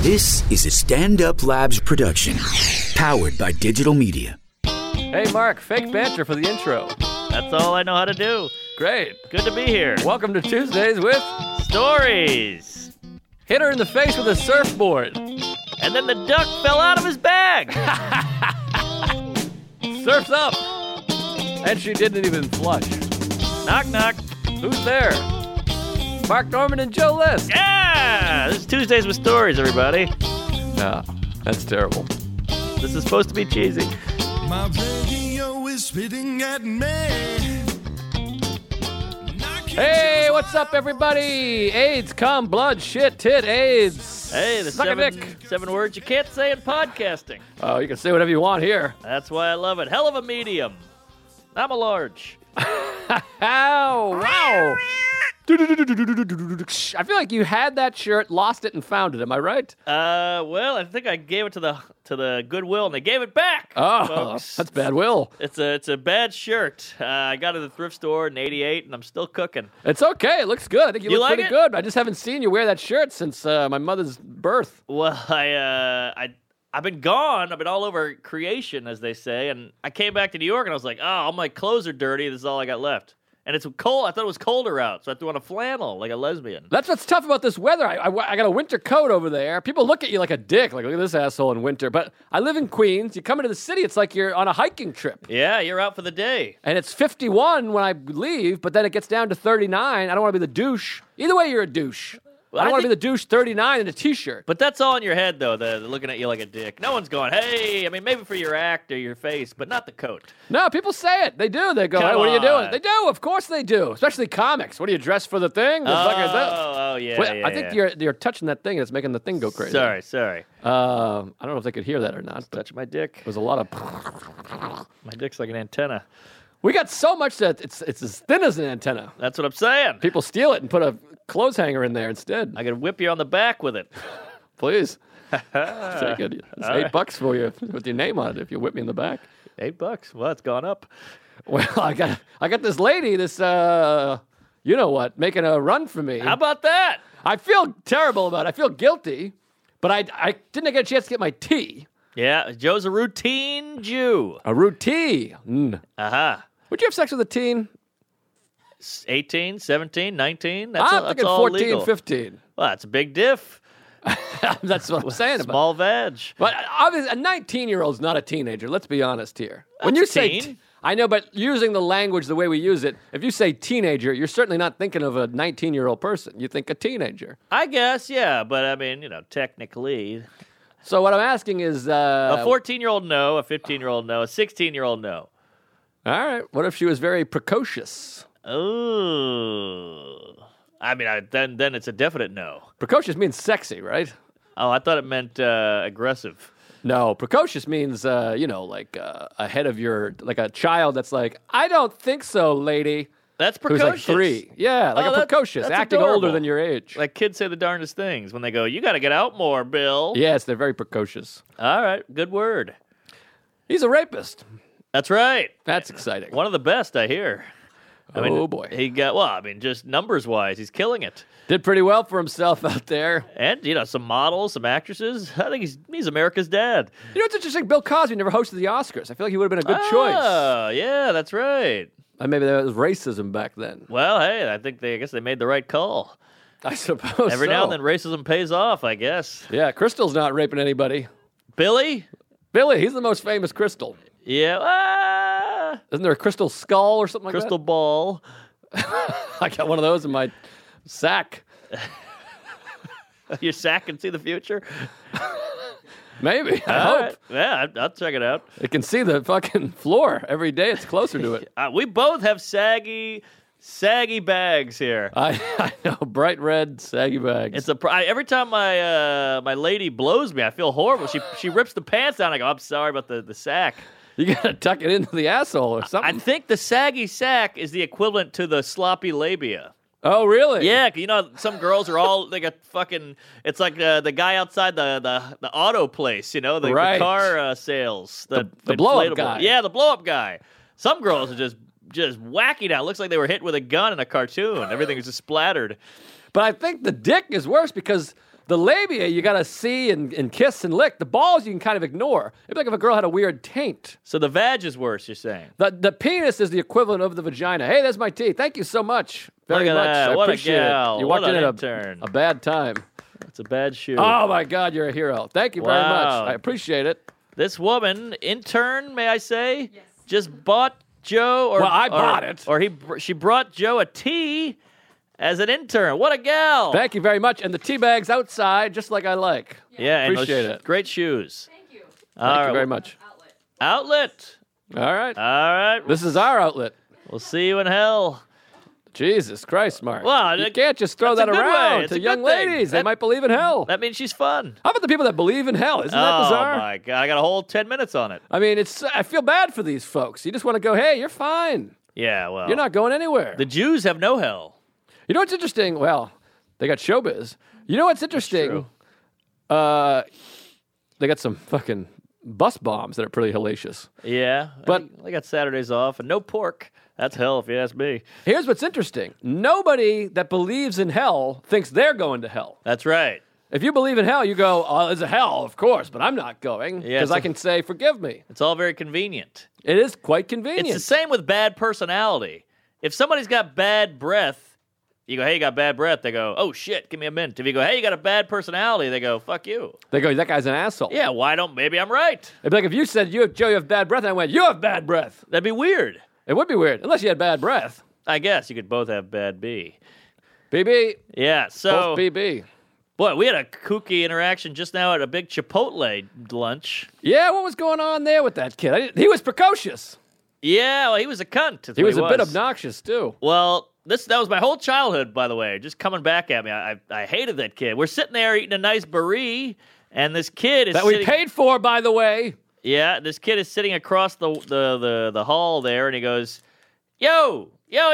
This is a Stand Up Labs production, powered by digital media. Hey, Mark, fake banter for the intro. That's all I know how to do. Great. Good to be here. Welcome to Tuesdays with Stories. Hit her in the face with a surfboard. And then the duck fell out of his bag. Surf's up. And she didn't even flush. Knock, knock. Who's there? Mark Norman and Joe List. Yeah! This is Tuesdays with Stories, everybody. No, that's terrible. This is supposed to be cheesy. My radio is spitting at me. Hey, what's up, everybody? AIDS, cum, blood, shit, tit, AIDS. Hey, the Suck a dick. seven words you can't say in podcasting. Oh, you can say whatever you want here. That's why I love it. Hell of a medium. I'm a large. Ow, wow. I feel like you had that shirt, lost it, and found it. Am I right? Well, I think I gave it to the Goodwill, and they gave it back. Oh, folks. that's bad will. It's a bad shirt. I got it at the thrift store in '88, and I'm still cooking. It's okay. It looks good. I think you look like pretty it? good. I just haven't seen you wear that shirt since my mother's birth. Well, I've been gone. I've been all over creation, as they say, and I came back to New York, and I was like, oh, all my clothes are dirty. This is all I got left. And it's cold. I thought it was colder out, so I threw on a flannel like a lesbian. That's what's tough about this weather. I got a winter coat over there. People look at you like a dick, like, look at this asshole in winter. But I live in Queens. You come into the city, it's like you're on a hiking trip. Yeah, you're out for the day. And it's 51 when I leave, but then it gets down to 39. I don't want to be the douche. Either way, you're a douche. Well, I don't I want to be think- the douche 39 in a T-shirt. But that's all in your head, though, the looking at you like a dick. No one's going, hey, I mean, maybe for your act or your face, but not the coat. No, people say it. They do. They go, Come hey, what are you doing? on. They do. Of course they do. Especially comics. What do you dress for the thing? Oh, yeah, Well, yeah, I think yeah. you're touching that thing and it's making the thing go crazy. Sorry. I don't know if they could hear that or not, but Touch my dick. there's a lot of... My dick's like an antenna. We got so much that it's as thin as an antenna. That's what I'm saying. People steal it and put a clothes hanger in there instead. I could whip you on the back with it. Please. Take it. It's $8 for you with your name on it if you whip me in the back. $8. Well, it's gone up. Well, I got this lady, this you know what, making a run for me. How about that? I feel terrible about it. I feel guilty, but I didn't get a chance to get my tea. Yeah, Joe's a routine Jew. A routine. Uh-huh. Would you have sex with a teen? 18, 17, 19? That's I'm all, that's thinking all 14, legal. 15. Well, that's a big diff. That's what I'm saying about it. Small veg. But obviously, a 19-year-old's not a teenager. Let's be honest here. When That's you a say, teen. I know, but using the language the way we use it, if you say teenager, you're certainly not thinking of a 19-year-old person. You think a teenager. I guess, yeah, but I mean, technically. So what I'm asking is, A 14-year-old no, a 15-year-old no, a 16-year-old no. all right, what if she was very precocious? Ooh. I mean, then it's a definite no. Precocious means sexy, right? Oh, I thought it meant aggressive. No, precocious means, like ahead of like a child that's like, I don't think so, lady. That's Who's precocious. like 3. Yeah, like Oh, a that's- precocious, that's acting adorable. older than your age. Like kids say the darndest things when they go, you got to get out more, Bill. Yes, they're very precocious. All right, good word. He's a rapist. That's right. That's exciting. One of the best, I hear. I mean, Oh, boy. He got, just numbers-wise, he's killing it. Did pretty well for himself out there. And, some models, some actresses. I think he's America's dad. You know, it's interesting. Bill Cosby never hosted the Oscars. I feel like he would have been a good choice. Oh, yeah, that's right. Maybe there was racism back then. Well, hey, I guess they made the right call. I suppose Every so. now and then racism pays off, I guess. Yeah, Crystal's not raping anybody. Billy? Billy, he's the most famous Crystal. Yeah. Isn't there a crystal skull or something like Crystal ball. that? I got one of those in my sack. Your sack can see the future? Maybe. I All hope. right. Yeah, I'll check it out. It can see the fucking floor every day. It's closer to it. We both have saggy bags here. I know. Bright red, saggy bags. It's every time my lady blows me, I feel horrible. She rips the pants down. I go, I'm sorry about the sack. You got to tuck it into the asshole or I something. think the saggy sack is the equivalent to the sloppy labia. Oh, really? Yeah, 'cause some girls are all they got fucking. It's like the guy outside the auto place, the Right. car sales, the blow-up inflatable- guy. Yeah, the blow up guy. Some girls are just wacky now. It looks like they were hit with a gun in a cartoon. Everything is just splattered. But I think the dick is worse because The labia you got to see and kiss and lick. The balls you can kind of ignore. It'd be like if a girl had a weird taint. So the vag is worse, you're saying? The penis is the equivalent of the vagina. Hey, there's my teeth. Thank you so much. Very Look at much. that. I What a appreciate gal. it. You What walked in an at intern. a bad time. It's a bad shoe. Oh, my God, you're a hero. Thank you very much. Wow. I appreciate it. This woman, intern, may I say, just bought Joe. Or, Well, I bought it. Or she brought Joe a tea as an intern. What a gal. Thank you very much. And the tea bag's outside, just like I like. Yeah, and Appreciate those it. great shoes. Thank you. Thank you very much. Outlet. All right. All right. This is our outlet. We'll see you in hell. Jesus Christ, Mark. Well, you can't just throw that's that a good way. around It's to a young good thing. ladies. They That- might believe in hell. That means she's fun. How about the people that believe in hell? Isn't that bizarre? Oh, my God. I got a whole 10 minutes on it. I mean, I feel bad for these folks. You just want to go, hey, you're fine. Yeah, well. You're not going anywhere. The Jews have no hell. You know what's interesting? Well, they got showbiz. You know what's interesting? true. They got some fucking bus bombs that are pretty hellacious. Yeah. But- I got Saturdays off and no pork. That's hell if you ask me. Here's what's interesting. Nobody that believes in hell thinks they're going to hell. That's right. If you believe in hell, you go, oh, there's a hell, of course, but I'm not going Yeah, because it's I can say, forgive me. It's all very convenient. It is quite convenient. It's the same with bad personality. If somebody's got bad breath, you go, hey, you got bad breath. They go, oh, shit, give me a mint. If you go, hey, you got a bad personality, they go, fuck you. They go, that guy's an asshole. Yeah, maybe I'm right. It'd be like if you said, Joe, you have bad breath, and I went, you have bad breath. That'd be weird. It would be weird, unless you had bad breath. I guess you could both have bad B. BB, Yeah, so, both BB. boy, we had a kooky interaction just now at a big Chipotle lunch. Yeah, what was going on there with that kid? He was precocious. Yeah, well, he was a cunt. is He what was a bit obnoxious, too. Well, that was my whole childhood, by the way, just coming back at me. I hated that kid. We're sitting there eating a nice brie, and this kid is That we sitting, paid for, by the way. Yeah, this kid is sitting across the hall there, and he goes, yo,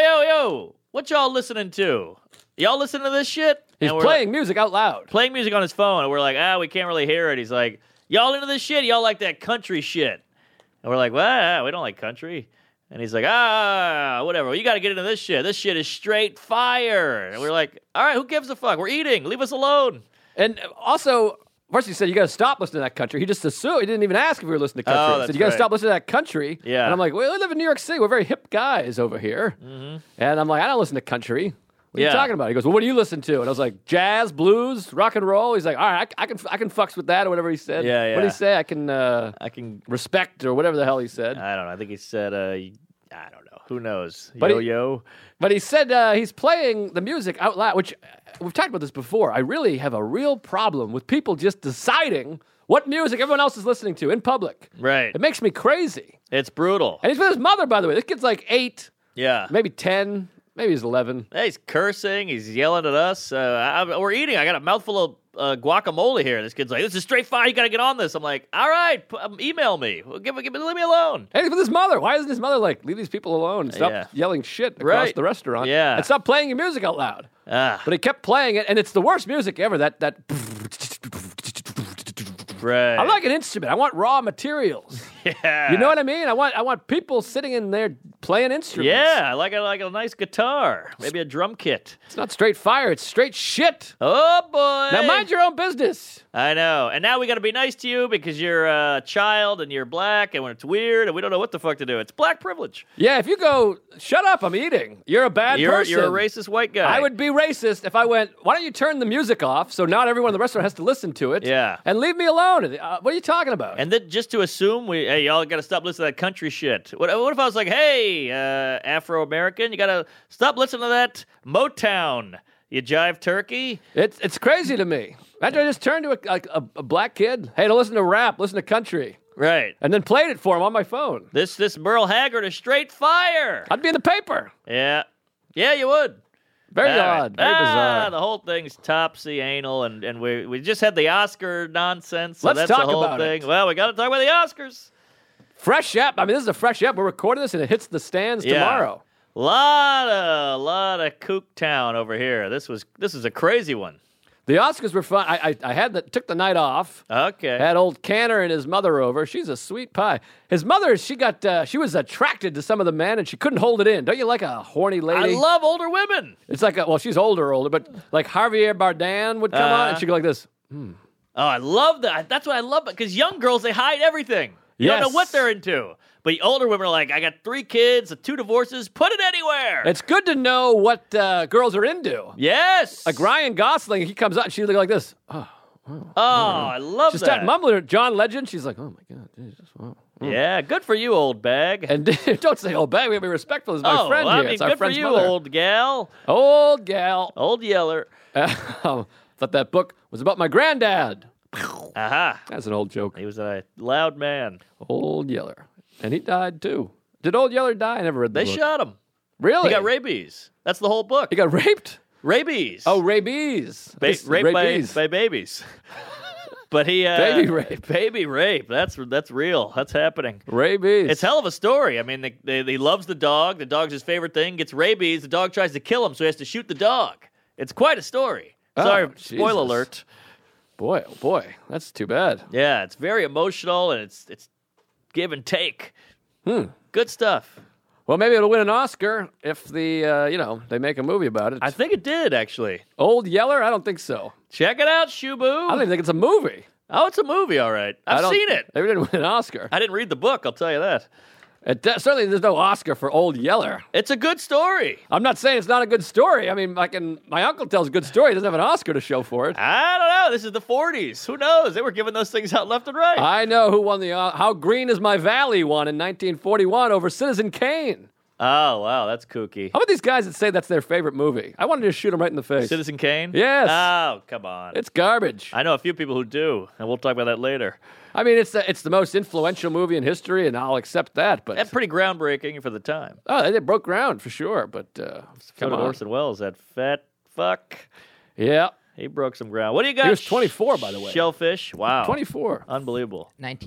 what y'all listening to? Y'all listening to this shit? He's And we're playing music out loud. playing music on his phone, and we're like, we can't really hear it. He's like, y'all into this shit? Y'all like that country shit? And we're like, well, we don't like country. And he's like, whatever. Well, you got to get into this shit. This shit is straight fire. And we're like, all right, who gives a fuck? We're eating. Leave us alone. And also, first he said, you got to stop listening to that country. He just assumed, he didn't even ask if we were listening to country. Oh, He that's said, you got to right. stop listening to that country. Yeah. And I'm like, well, we live in New York City. We're very hip guys over here. Mm-hmm. And I'm like, I don't listen to country. What are Yeah. you talking about? He goes, well, what do you listen to? And I was like, jazz, blues, rock and roll. He's like, all right, I can fucks with that or whatever he said. Yeah, What did yeah. he say? I can I can, respect or whatever the hell he said. I don't know. I think he said, I don't know. Who knows? But he- Yo-yo. But he said he's playing the music out loud, which we've talked about this before. I really have a real problem with people just deciding what music everyone else is listening to in public. Right. It makes me crazy. It's brutal. And he's with his mother, by the way. This kid's like 8, Yeah. maybe 10, maybe he's 11. Hey, he's cursing. He's yelling at us. We're eating. I got a mouthful of guacamole here. This kid's like, this is straight fire. You got to get on this. I'm like, all right, email me. Leave me alone. And he's with his mother. Why isn't his mother like, leave these people alone and stop Yeah. yelling shit across Right. the restaurant? Yeah. And stop playing your music out loud. Ah, But he kept playing it, and it's the worst music ever. That right. I like an instrument. I want raw materials. Yeah. You know what I mean? I want people sitting in there playing instruments. Yeah, I like a nice guitar. Maybe a drum kit. It's not straight fire, it's straight shit. Oh, boy. Now mind your own business. I know. And now we got to be nice to you because you're a child and you're black and when it's weird and we don't know what the fuck to do. It's black privilege. Yeah, if you go, shut up, I'm eating. You're a bad person. You're a racist white guy. I would be racist if I went, why don't you turn the music off so not everyone in the restaurant has to listen to it? Yeah. And leave me alone. What are you talking about? And then just to assume, hey, y'all got to stop listening to that country shit. What if I was like, hey, Afro-American, you got to stop listening to that Motown, you jive turkey? It's crazy to me. Imagine I just turned to a black kid, hey, don't listen to rap, listen to country. Right. And then played it for him on my phone. This Merle Haggard is straight fire. I'd be in the paper. Yeah. Yeah, you would. Very All right. odd. Very bizarre. The whole thing's topsy anal, and we just had the Oscar nonsense. So Let's that's talk the whole about thing. it. Well, we got to talk about the Oscars. Fresh app. I mean, this is a fresh app. We're recording this and it hits the stands Yeah. tomorrow. Lot of kook town over here. This is a crazy one. The Oscars were fun. I took the night off. Okay. Had old Canner and his mother over. She's a sweet pie. His mother, she was attracted to some of the men, and she couldn't hold it in. Don't you like a horny lady? I love older women. It's like, she's older, but like Javier Bardem would come on, and she'd go like this. Oh, I love that. That's what I love. Because young girls, they hide everything. You don't know what they're into. But older women are like, I got 3 kids, 2 divorces, put it anywhere. It's good to know what girls are into. Yes. Like Ryan Gosling, he comes out and she's like this. Oh, I love she that. started mumbling. John Legend, she's like, oh my God. Jesus, wow. Yeah, good for you, old bag. And don't say old bag. We have to be respectful. It's my friend here. I mean, it's our good for friend's you, mother. old gal. Old gal. Old yeller. Thought that book was about my granddad. Aha. That's an old joke. He was a loud man. Old Yeller. And he died too. Did Old Yeller die? I never read the They book. shot him. Really? He got rabies. That's the whole book. He got raped? Rabies. Oh, rabies. Raped rabies. by babies. But he Baby rape. Baby rape. That's real. That's happening. Rabies. It's hell of a story. I mean, he loves the dog. The dog's his favorite thing. Gets rabies. The dog tries to kill him, so he has to shoot the dog. It's quite a story. Sorry, spoiler Jesus. alert. Boy, oh boy. That's too bad. Yeah, it's very emotional and it's give and take. Good stuff. Well, maybe it'll win an Oscar if they make a movie about it. I think it did actually. Old Yeller? I don't think so. Check it out, Shubu. I don't even think it's a movie. Oh, it's a movie, all right. I've seen it. Maybe it didn't win an Oscar. I didn't read the book, I'll tell you that. Certainly there's no Oscar for Old Yeller. It's a good story. I'm not saying it's not a good story. I mean, my uncle tells a good story. He doesn't have an Oscar to show for it. I don't know. This is the 40s. Who knows? They were giving those things out left and right. I know who won the How Green Is My Valley won in 1941 over Citizen Kane. Oh, wow. That's kooky. How about these guys that say that's their favorite movie? I wanted to shoot them right in the face. Citizen Kane? Yes. Oh, come on. It's garbage. I know a few people who do, and we'll talk about that later. I mean, it's the most influential movie in history, and I'll accept that. But That's pretty groundbreaking for the time. they broke ground for sure. But So come did on. Orson Welles, that fat fuck. Yeah, He broke some ground. What do you got? he was 24, by the way. Shellfish. Wow. 24. Unbelievable.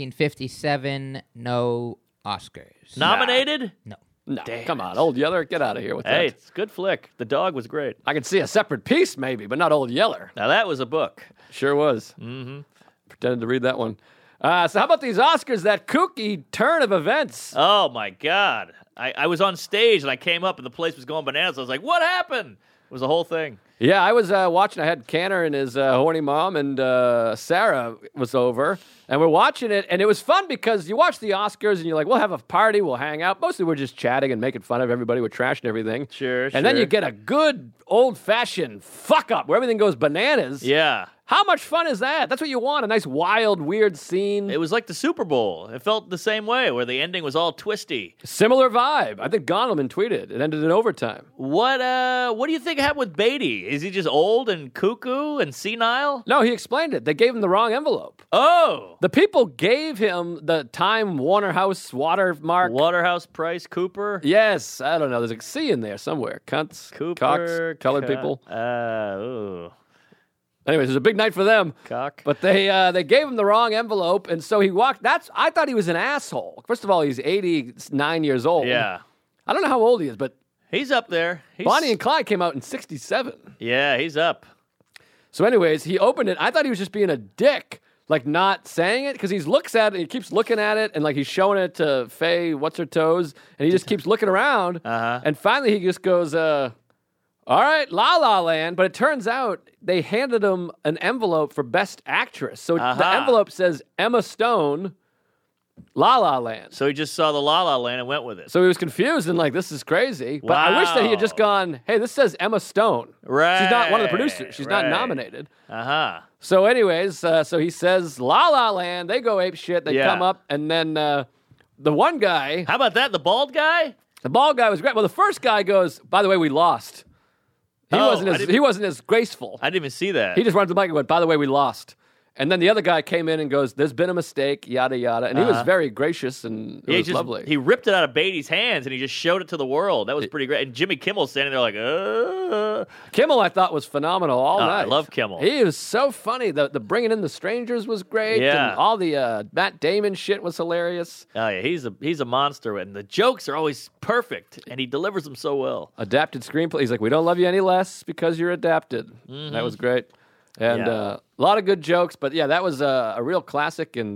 1957, no Oscars. Nominated? No. No, come on, Old Yeller, get out of here with Hey, that. it's a good flick. The dog was great. I could see a separate piece maybe, but not Old Yeller. Now, that was a book. Sure was. Mm-hmm. Pretended to read that one. So how about these Oscars, that kooky turn of events? Oh, my God. I was on stage, and I came up, and the place was going bananas. I was like, what happened? It was the whole thing. Yeah, I was watching. I had Canner and his horny mom, and Sarah was over, and we're watching it, and it was fun because you watch the Oscars, and you're like, we'll have a party, we'll hang out. Mostly we're just chatting and making fun of everybody, we're trashing everything. Sure, And then sure. you get a good old-fashioned fuck-up where everything goes bananas. Yeah. How much fun is that? That's what you want, a nice, wild, weird scene. It was like the Super Bowl. It felt the same way, where the ending was all twisty. Similar vibe. I think Gondelman tweeted. It ended in overtime. What do you think happened with Beatty? Is he just old and cuckoo and senile? No, he explained it. They gave him the wrong envelope. Oh! The people gave him the Time Warner House watermark. Waterhouse Price Cooper? Yes, I don't know. There's a C in there somewhere. Cunts, Cooper. cocks, colored people. Ooh. Anyways, it was a big night for them. Cock. But they gave him the wrong envelope, and so he walked. I thought he was an asshole. First of all, he's 89 years old. Yeah. I don't know how old he is, but He's up there. Bonnie and Clyde came out in 67. Yeah, he's up. So anyways, he opened it. I thought he was just being a dick, like not saying it, because he looks at it, he keeps looking at it, and like he's showing it to Faye, what's-her-toes, and he just keeps looking around. And finally he just goes, all right, La La Land. But it turns out they handed him an envelope for Best Actress. So the envelope says Emma Stone, La La Land. So he just saw the La La Land and went with it. So he was confused and like, this is crazy. But I wish that he had just gone, hey, this says Emma Stone. Right. She's not one of the producers. She's not right. nominated. Uh-huh. So anyways, so he says La La Land. They go ape shit. They Yeah. come up. And then the one guy, How about that? The bald guy? the bald guy was great. Well, the first guy goes, by the way, we lost. He Oh, wasn't as graceful. I didn't even see that. He just runs the mic and went, by the way, we lost. And then the other guy came in and goes, there's been a mistake, yada, yada. And he was very gracious and it was lovely. He ripped it out of Beatty's hands and he just showed it to the world. That was pretty great. And Jimmy Kimmel standing there like, Kimmel, I thought, was phenomenal all Oh, night. I love Kimmel. He was so funny. The bringing in the strangers was great. Yeah. And all the Matt Damon shit was hilarious. Oh, yeah, he's a monster. And the jokes are always perfect. And he delivers them so well. Adapted screenplay. He's like, we don't love you any less because you're adapted. Mm-hmm. That was great. And a lot of good jokes. But, yeah, that was a real classic, and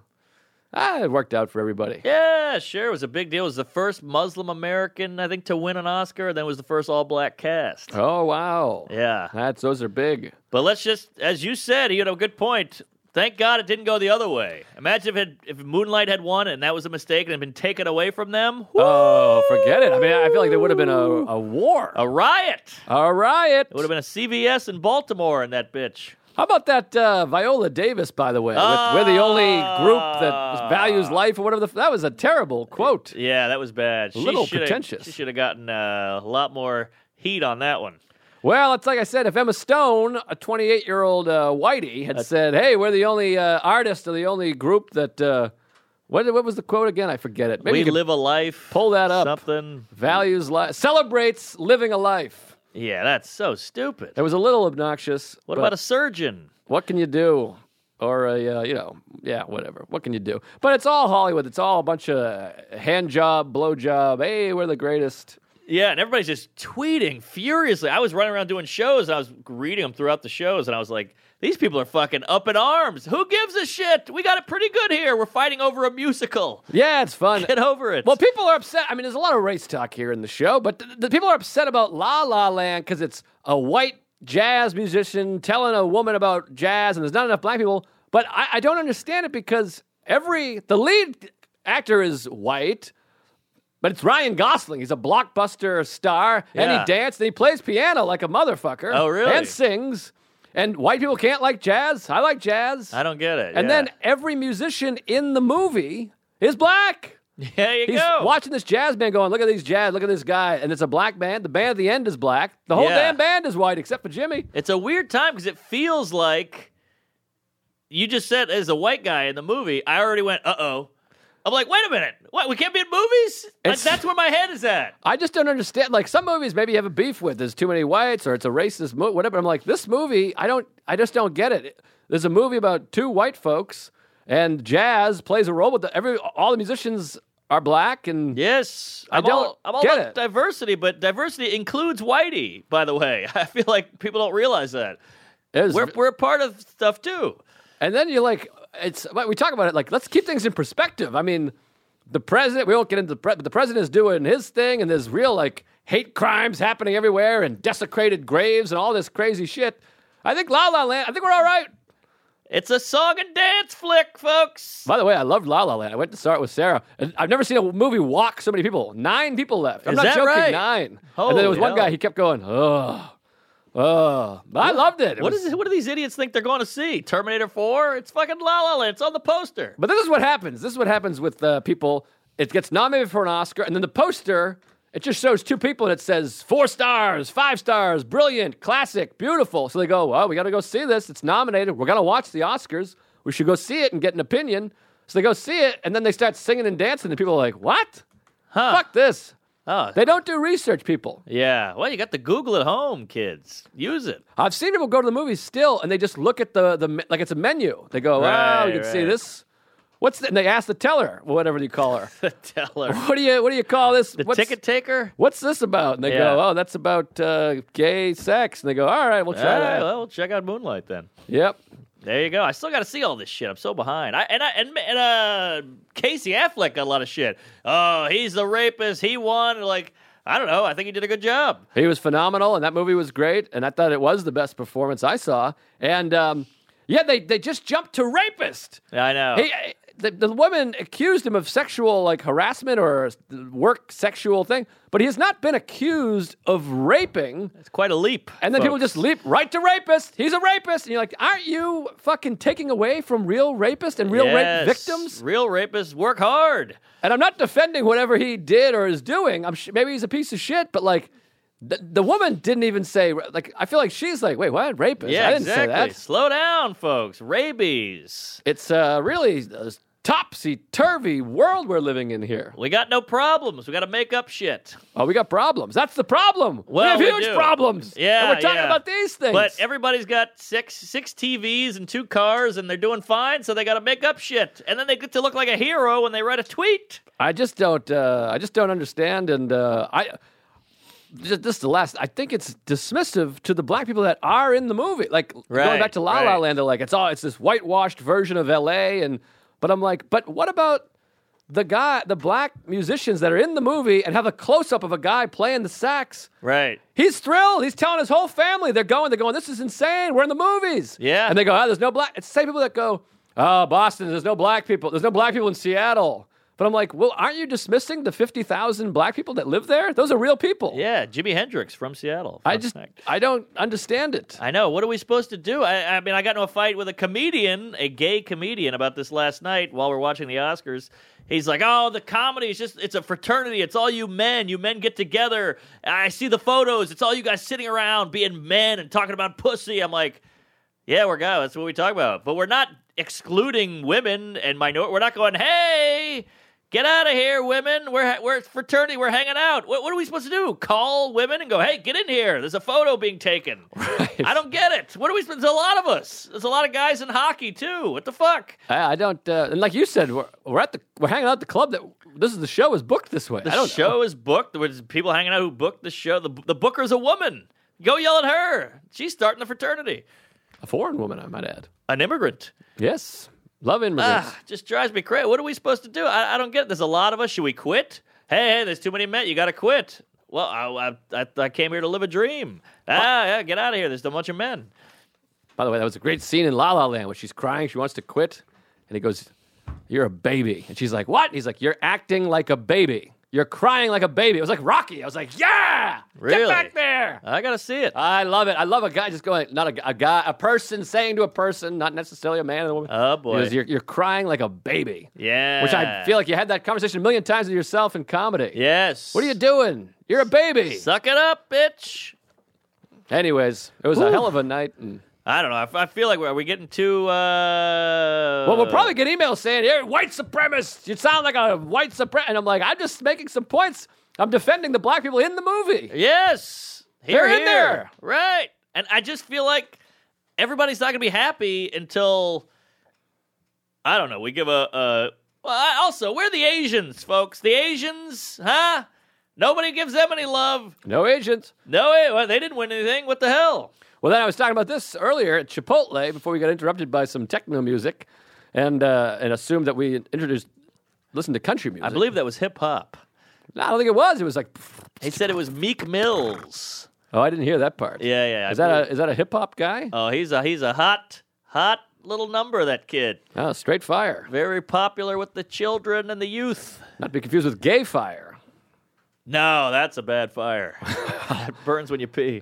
it worked out for everybody. Yeah, sure. It was a big deal. It was the first Muslim American, I think, to win an Oscar. And then it was the first all-black cast. Oh, wow. Yeah. Those are big. But let's just, as you said, you had a good point. Thank God it didn't go the other way. Imagine if Moonlight had won and that was a mistake and had been taken away from them. Woo! Oh, forget it. I mean, I feel like there would have been a war. A riot. A riot. It would have been a CVS in Baltimore in that bitch. How about that Viola Davis, by the way? We're the only group that values life or whatever. That was a terrible quote. Yeah, that was bad. A little pretentious. She should have gotten a lot more heat on that one. Well, it's like I said, if Emma Stone, a 28-year-old whitey, had said, hey, we're the only artist or the only group that, what was the quote again? I forget it. Maybe we live a life. Pull that up. Something. Values life. Celebrates living a life. Yeah, that's so stupid. It was a little obnoxious. What about a surgeon? What can you do? Or whatever. What can you do? But it's all Hollywood. It's all a bunch of hand job, blow job. Hey, we're the greatest. Yeah, and everybody's just tweeting furiously. I was running around doing shows, and I was reading them throughout the shows, and I was like, these people are fucking up in arms. Who gives a shit? We got it pretty good here. We're fighting over a musical. Yeah, it's fun. Get over it. Well, people are upset. I mean, there's a lot of race talk here in the show, but the people are upset about La La Land because it's a white jazz musician telling a woman about jazz, and there's not enough black people. But I don't understand it because the lead actor is white. But it's Ryan Gosling. He's a blockbuster star, and he danced, and he plays piano like a motherfucker. Oh, really? And sings. And white people can't like jazz. I like jazz. I don't get it. And then every musician in the movie is black. There you He's go. watching this jazz band going, look at these jazz, look at this guy. And it's a black band. The band at the end is black. The whole damn band is white except for Jimmy. It's a weird time because it feels like you just said as a white guy in the movie, I already went, uh-oh. I'm like, wait a minute. What, we can't be in movies? Like, that's where my head is at. I just don't understand. Like, some movies maybe you have a beef with. There's too many whites or it's a racist movie, whatever. I'm like, this movie, I just don't get it. There's a movie about two white folks, and jazz plays a role with all the musicians are black, and yes, I'm all about it. diversity, but diversity includes whitey, by the way. I feel like people don't realize that. We're a part of stuff, too. And then you're like, we talk about it like, let's keep things in perspective. I mean, the president, we won't get into but the president is doing his thing, and there's real, like, hate crimes happening everywhere, and desecrated graves, and all this crazy shit. I think La La Land, I think we're all right. It's a song and dance flick, folks. By the way, I loved La La Land. I went to start with Sarah. And I've never seen a movie walk so many people. 9 people left. I'm not joking, right? 9. Holy and then there was one hell. guy, he kept going, I loved it. What do these idiots think they're going to see? Terminator 4? It's fucking La La Land. It's on the poster. But this is what happens. This is what happens with people. It gets nominated for an Oscar, and then the poster, it just shows 2 people, and it says 4 stars, 5 stars, brilliant, classic, beautiful. So they go, well, we got to go see this. It's nominated. We're going to watch the Oscars. We should go see it and get an opinion. So they go see it, and then they start singing and dancing, and people are like, what? Huh. Fuck this. Oh, They don't do research, people. yeah. Well, you got the Google at home, kids. Use it. I've seen people go to the movies still, and they just look at the like it's a menu. They go, Right, you can see right. this. And they ask the teller, whatever you call her. Tell her. What do you call this? The ticket taker? What's this about? And they Yeah. go, that's about gay sex. And they go, all right, we'll try that. Well, we'll check out Moonlight then. Yep. There you go. I still got to see all this shit. I'm so behind. Casey Affleck got a lot of shit. Oh, he's the rapist. He won. Like, I don't know. I think he did a good job. He was phenomenal, and that movie was great, and I thought it was the best performance I saw. And, they just jumped to rapist. Yeah, I know. The woman accused him of sexual harassment or work sexual thing, but he has not been accused of raping. It's quite a leap. And then folks. people just leap right to rapist. He's a rapist. And you're like, aren't you fucking taking away from real rapists and real rape victims? Real rapists work hard. And I'm not defending whatever he did or is doing. Maybe he's a piece of shit, but the woman didn't even say, I feel like she's like, wait, what? Rapist? Yeah, I didn't exactly. say that. Slow down, folks. Rabies. It's really a topsy-turvy world we're living in here. We got no problems. We got to make up shit. Oh, we got problems. That's the problem. Well, we we have huge do. problems. Yeah, And we're talking yeah. about these things. But everybody's got six TVs and 2 cars, and they're doing fine, so they got to make up shit. And then they get to look like a hero when they write a tweet. I just don't understand. And this is the last. I think it's dismissive to the black people that are in the movie. Like going Right, back to La La right. Land, they're like it's this whitewashed version of L.A. But I'm like, but what about the black musicians that are in the movie and have a close up of a guy playing the sax? Right. He's thrilled. He's telling his whole family. They're going. This is insane. We're in the movies. Yeah. And they go, there's no black. It's the same people that go, Boston. There's no black people. There's no black people in Seattle. But I'm like, well, aren't you dismissing the 50,000 black people that live there? Those are real people. Yeah, Jimi Hendrix from Seattle. I Fun fact. don't understand it. I know. What are we supposed to do? I mean, I got into a fight with a comedian, a gay comedian, about this last night while we're watching the Oscars. He's like, oh, the comedy is it's a fraternity. It's all you men. You men get together. I see the photos. It's all you guys sitting around being men and talking about pussy. I'm like, yeah, we're guys. That's what we talk about. But we're not excluding women and minority. We're not going, hey, get out of here, women. We're fraternity. We're hanging out. What are we supposed to do? Call women and go, hey, get in here. There's a photo being taken. Right. I don't get it. What are we supposed to do? There's a lot of us. There's a lot of guys in hockey, too. What the fuck? I don't. And like you said, we're hanging out at the club. The show is booked this way. I The don't show know. is booked. There's people hanging out who booked the show. The booker's a woman. Go yell at her. She's starting the fraternity. A foreign woman, I might add. An immigrant. Yes, love immigrants. Just drives me crazy. What are we supposed to do? I don't get it. There's a lot of us. Should we quit? Hey, there's too many men. You got to quit. Well, I came here to live a dream. Yeah, get out of here. There's a bunch of men. By the way, that was a great scene in La La Land where she's crying. She wants to quit, and he goes, "You're a baby," and she's like, "What?" And he's like, "You're acting like a baby. You're crying like a baby." It was like Rocky. I was like, "Yeah, Really? get back there." I got to see it. I love it. I love a guy just going, not a person saying to a person, not necessarily a man or a woman. Oh, boy. He goes, you're crying like a baby. Yeah. Which I feel like you had that conversation a million times with yourself in comedy. Yes. What are you doing? You're a baby. Suck it up, bitch. Anyways, it was a hell of a night. And, I don't know. I feel like are we getting too? well, we'll probably get emails saying, "You're white supremacist. You sound like a white supremacist." And I'm like, I'm just making some points. I'm defending the black people in the movie. Yes. They're in Here. there. Right. And I just feel like everybody's not going to be happy until, I don't know, we give also, we're the Asians, folks. The Asians, huh? Nobody gives them any love. No agents. No, well, they didn't win anything. What the hell? Well, then I was talking about this earlier at Chipotle before we got interrupted by some techno music and assumed that we listened to country music. I believe that was hip hop. No, I don't think it was. It was like, He said it was Meek Mills. oh, I didn't hear that part. Yeah. Is that a hip hop guy? Oh, he's a hot little number, that kid. Oh, straight fire. Very popular with the children and the youth. Not to be confused with gay fire. No, that's a bad fire. It burns when you pee.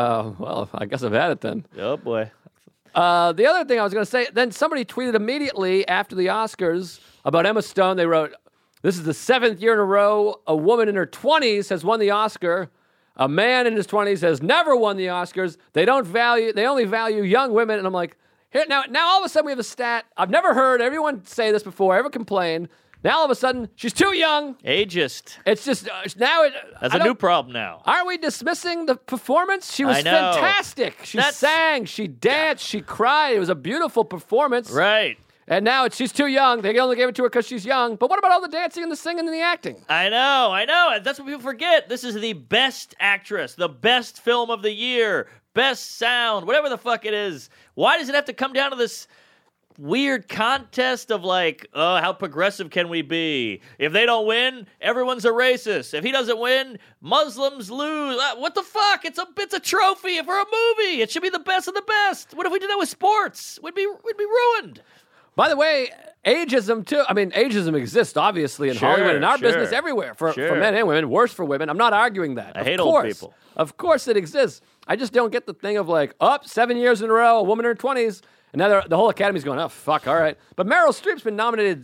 Well, I guess I've had it then. Oh, boy. The other thing I was going to say, then somebody tweeted immediately after the Oscars about Emma Stone. They wrote, "This is the 7th year in a row a woman in her 20s has won the Oscar. A man in his 20s has never won the Oscars. They only value young women." And I'm like, here now all of a sudden we have a stat. I've never heard everyone say this before, ever complain. Now all of a sudden she's too young. Ageist. It's just now it. That's a new problem now. Aren't we dismissing the performance? She was I know. fantastic. She That's- sang, she danced, she cried. It was a beautiful performance. Right. And now she's too young. They only gave it to her because she's young. But what about all the dancing and the singing and the acting? I know. And that's what people forget. This is the best actress, the best film of the year, best sound, whatever the fuck it is. Why does it have to come down to this weird contest of like, oh, how progressive can we be? If they don't win, everyone's a racist. If he doesn't win, Muslims lose. What the fuck? It's a trophy for a movie. It should be the best of the best. What if we did that with sports? We'd be ruined. By the way, ageism too. I mean, ageism exists obviously in Sure, Hollywood, in our sure. business, everywhere for Sure. men and women. Worse for women. I'm not arguing that. I Of hate old course. people. Of course, it exists. I just don't get the thing of like, 7 years in a row, a woman in her 20s, and now the whole Academy's going, oh fuck, all right. But Meryl Streep's been nominated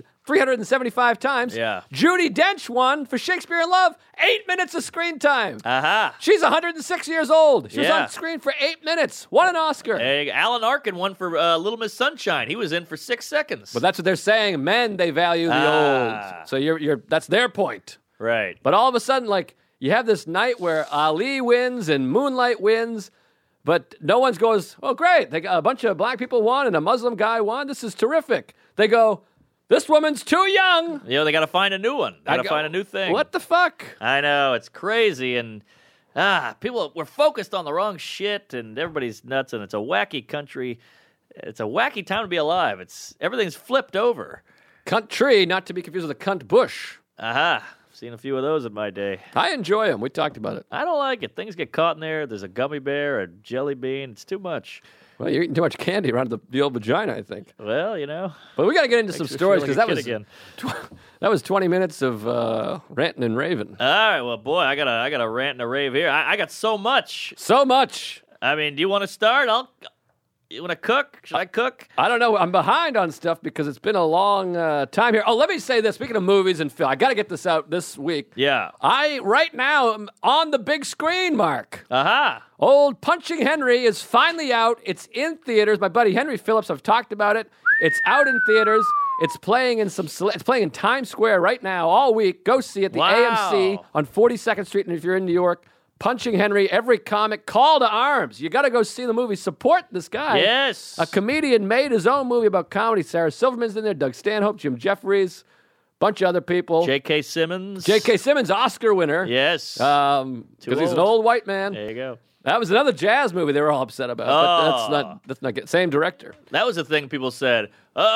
375 times. Yeah. Judi Dench won for Shakespeare in Love, 8 minutes of screen time. Aha. She's 106 years old. She was Yeah. on screen for 8 minutes. Won an Oscar. Hey, Alan Arkin won for Little Miss Sunshine. He was in for 6 seconds. But that's what they're saying. Men, they value the Ah. old. So you're that's their point. right. But all of a sudden, like, you have this night where Ali wins and Moonlight wins, but no one goes, oh, great. They got a bunch of black people won and a Muslim guy won. This is terrific. They go, this woman's too young. They got to find a new one. Got to find a new thing. What the fuck? I know, it's crazy, and People we're focused on the wrong shit, and everybody's nuts, and it's a wacky country. It's a wacky time to be alive. Everything's flipped over. Cunt tree, not to be confused with a cunt bush. Aha. Seen a few of those in my day. I enjoy them. We talked about it. I don't like it. Things get caught in there. There's a gummy bear, a jelly bean. It's too much. Well, you're eating too much candy around the old vagina, I think. Well, you know. But we got to get into some stories because that was 20 minutes of ranting and raving. All right, well, boy, I got a rant and a rave here. I got so much. So much. I mean, do you want to start? You want to cook? Should I cook? I don't know. I'm behind on stuff because it's been a long time here. Oh, let me say this. Speaking of movies and film, I got to get this out this week. Yeah. I, right now, am on the big screen, Mark. Aha. Old Punching Henry is finally out. It's in theaters. My buddy Henry Phillips, I've talked about it. It's out in theaters. It's playing in it's playing in Times Square right now all week. Go see it. The AMC on 42nd Street, and if you're in New York, Punching Henry, every comic, call to arms. You got to go see the movie. Support this guy. Yes. A comedian made his own movie about comedy. Sarah Silverman's in there, Doug Stanhope, Jim Jeffries, bunch of other people. J.K. Simmons. J.K. Simmons, Oscar winner. Yes. Because he's an old white man. There you go. That was another jazz movie they were all upset about. But that's not good. Same director. That was the thing people said.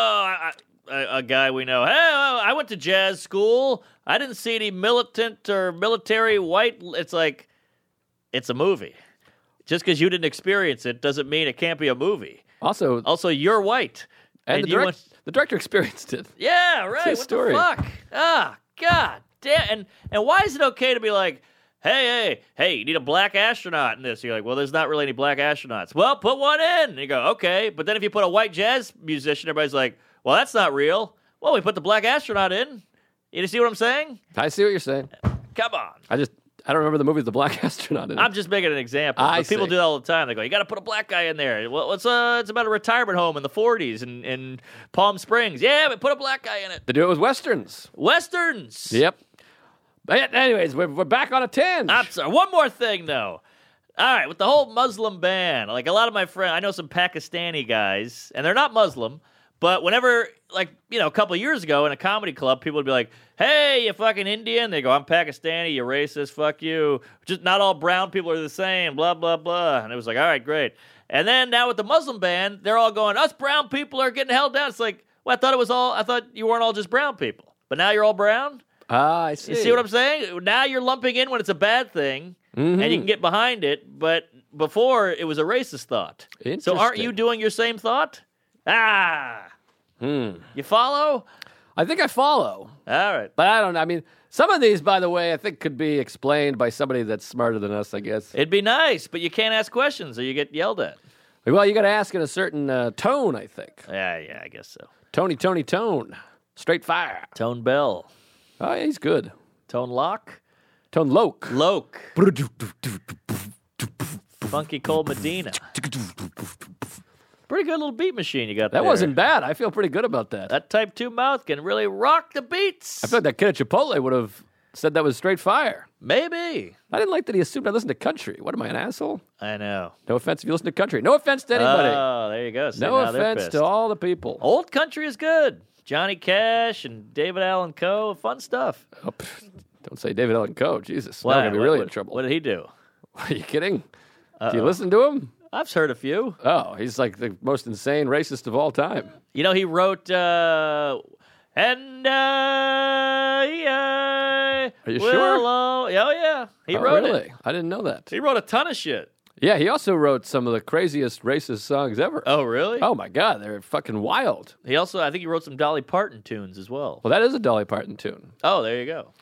A guy we know. Hey, I went to jazz school. I didn't see any militant or military white. It's like, it's a movie. Just because you didn't experience it doesn't mean it can't be a movie. Also, you're white. And the director experienced it. Yeah, right. What the fuck? God damn. And why is it okay to be like, hey, you need a black astronaut in this? You're like, well, there's not really any black astronauts. Well, put one in. And you go, okay. But then if you put a white jazz musician, everybody's like, well, that's not real. Well, we put the black astronaut in. You see what I'm saying? I see what you're saying. Come on. I don't remember the movie with the black astronaut in it. I'm just making an example. But people do that all the time. They go, you got to put a black guy in there. Well, it's about a retirement home in the 40s in Palm Springs. Yeah, but put a black guy in it. They do it with Westerns. Westerns. Yep. But anyways, we're back on a 10. I'm sorry. One more thing, though. All right, with the whole Muslim ban, like a lot of my friends, I know some Pakistani guys, and they're not Muslim, but whenever, like, a couple of years ago in a comedy club, people would be like, hey, you fucking Indian. They go, I'm Pakistani, you racist, fuck you. Just not all brown people are the same, blah, blah, blah. And it was like, all right, great. And then now with the Muslim ban, they're all going, us brown people are getting held down. It's like, well, I thought you weren't all just brown people. But now you're all brown? I see. You see what I'm saying? Now you're lumping in when it's a bad thing, and you can get behind it, but before it was a racist thought. So aren't you doing your same thought? You follow? I think I follow. All right. But I don't know. I mean, some of these, by the way, I think could be explained by somebody that's smarter than us, I guess. It'd be nice, but you can't ask questions or you get yelled at. Well, you got to ask in a certain tone, I think. Yeah, I guess so. Tone. Straight fire. Tone Bell. Oh, yeah, he's good. Tone Lock? Tone Loke. Funky Cole Medina. Pretty good little beat machine you got there. That wasn't bad. I feel pretty good about that. That Type 2 mouth can really rock the beats. I feel like that kid at Chipotle would have said that was straight fire. Maybe. I didn't like that he assumed I listened to country. What am I, an asshole? I know. No offense if you listen to country. No offense to anybody. Oh, there you go. See, no offense to all the people. Old country is good. Johnny Cash and David Allan Coe. Fun stuff. Oh, don't say David Allan Coe. Jesus. Now we're going to be really in trouble. What did he do? Are you kidding? Do you listen to him? I've heard a few. Oh, he's like the most insane racist of all time. You know, he wrote, Are you sure? Oh, yeah. He wrote really? it. I didn't know that. He wrote a ton of shit. Yeah, he also wrote some of the craziest racist songs ever. Oh, really? Oh, my God. They're fucking wild. He also, I think he wrote some Dolly Parton tunes as well. Well, that is a Dolly Parton tune. Oh, there you go.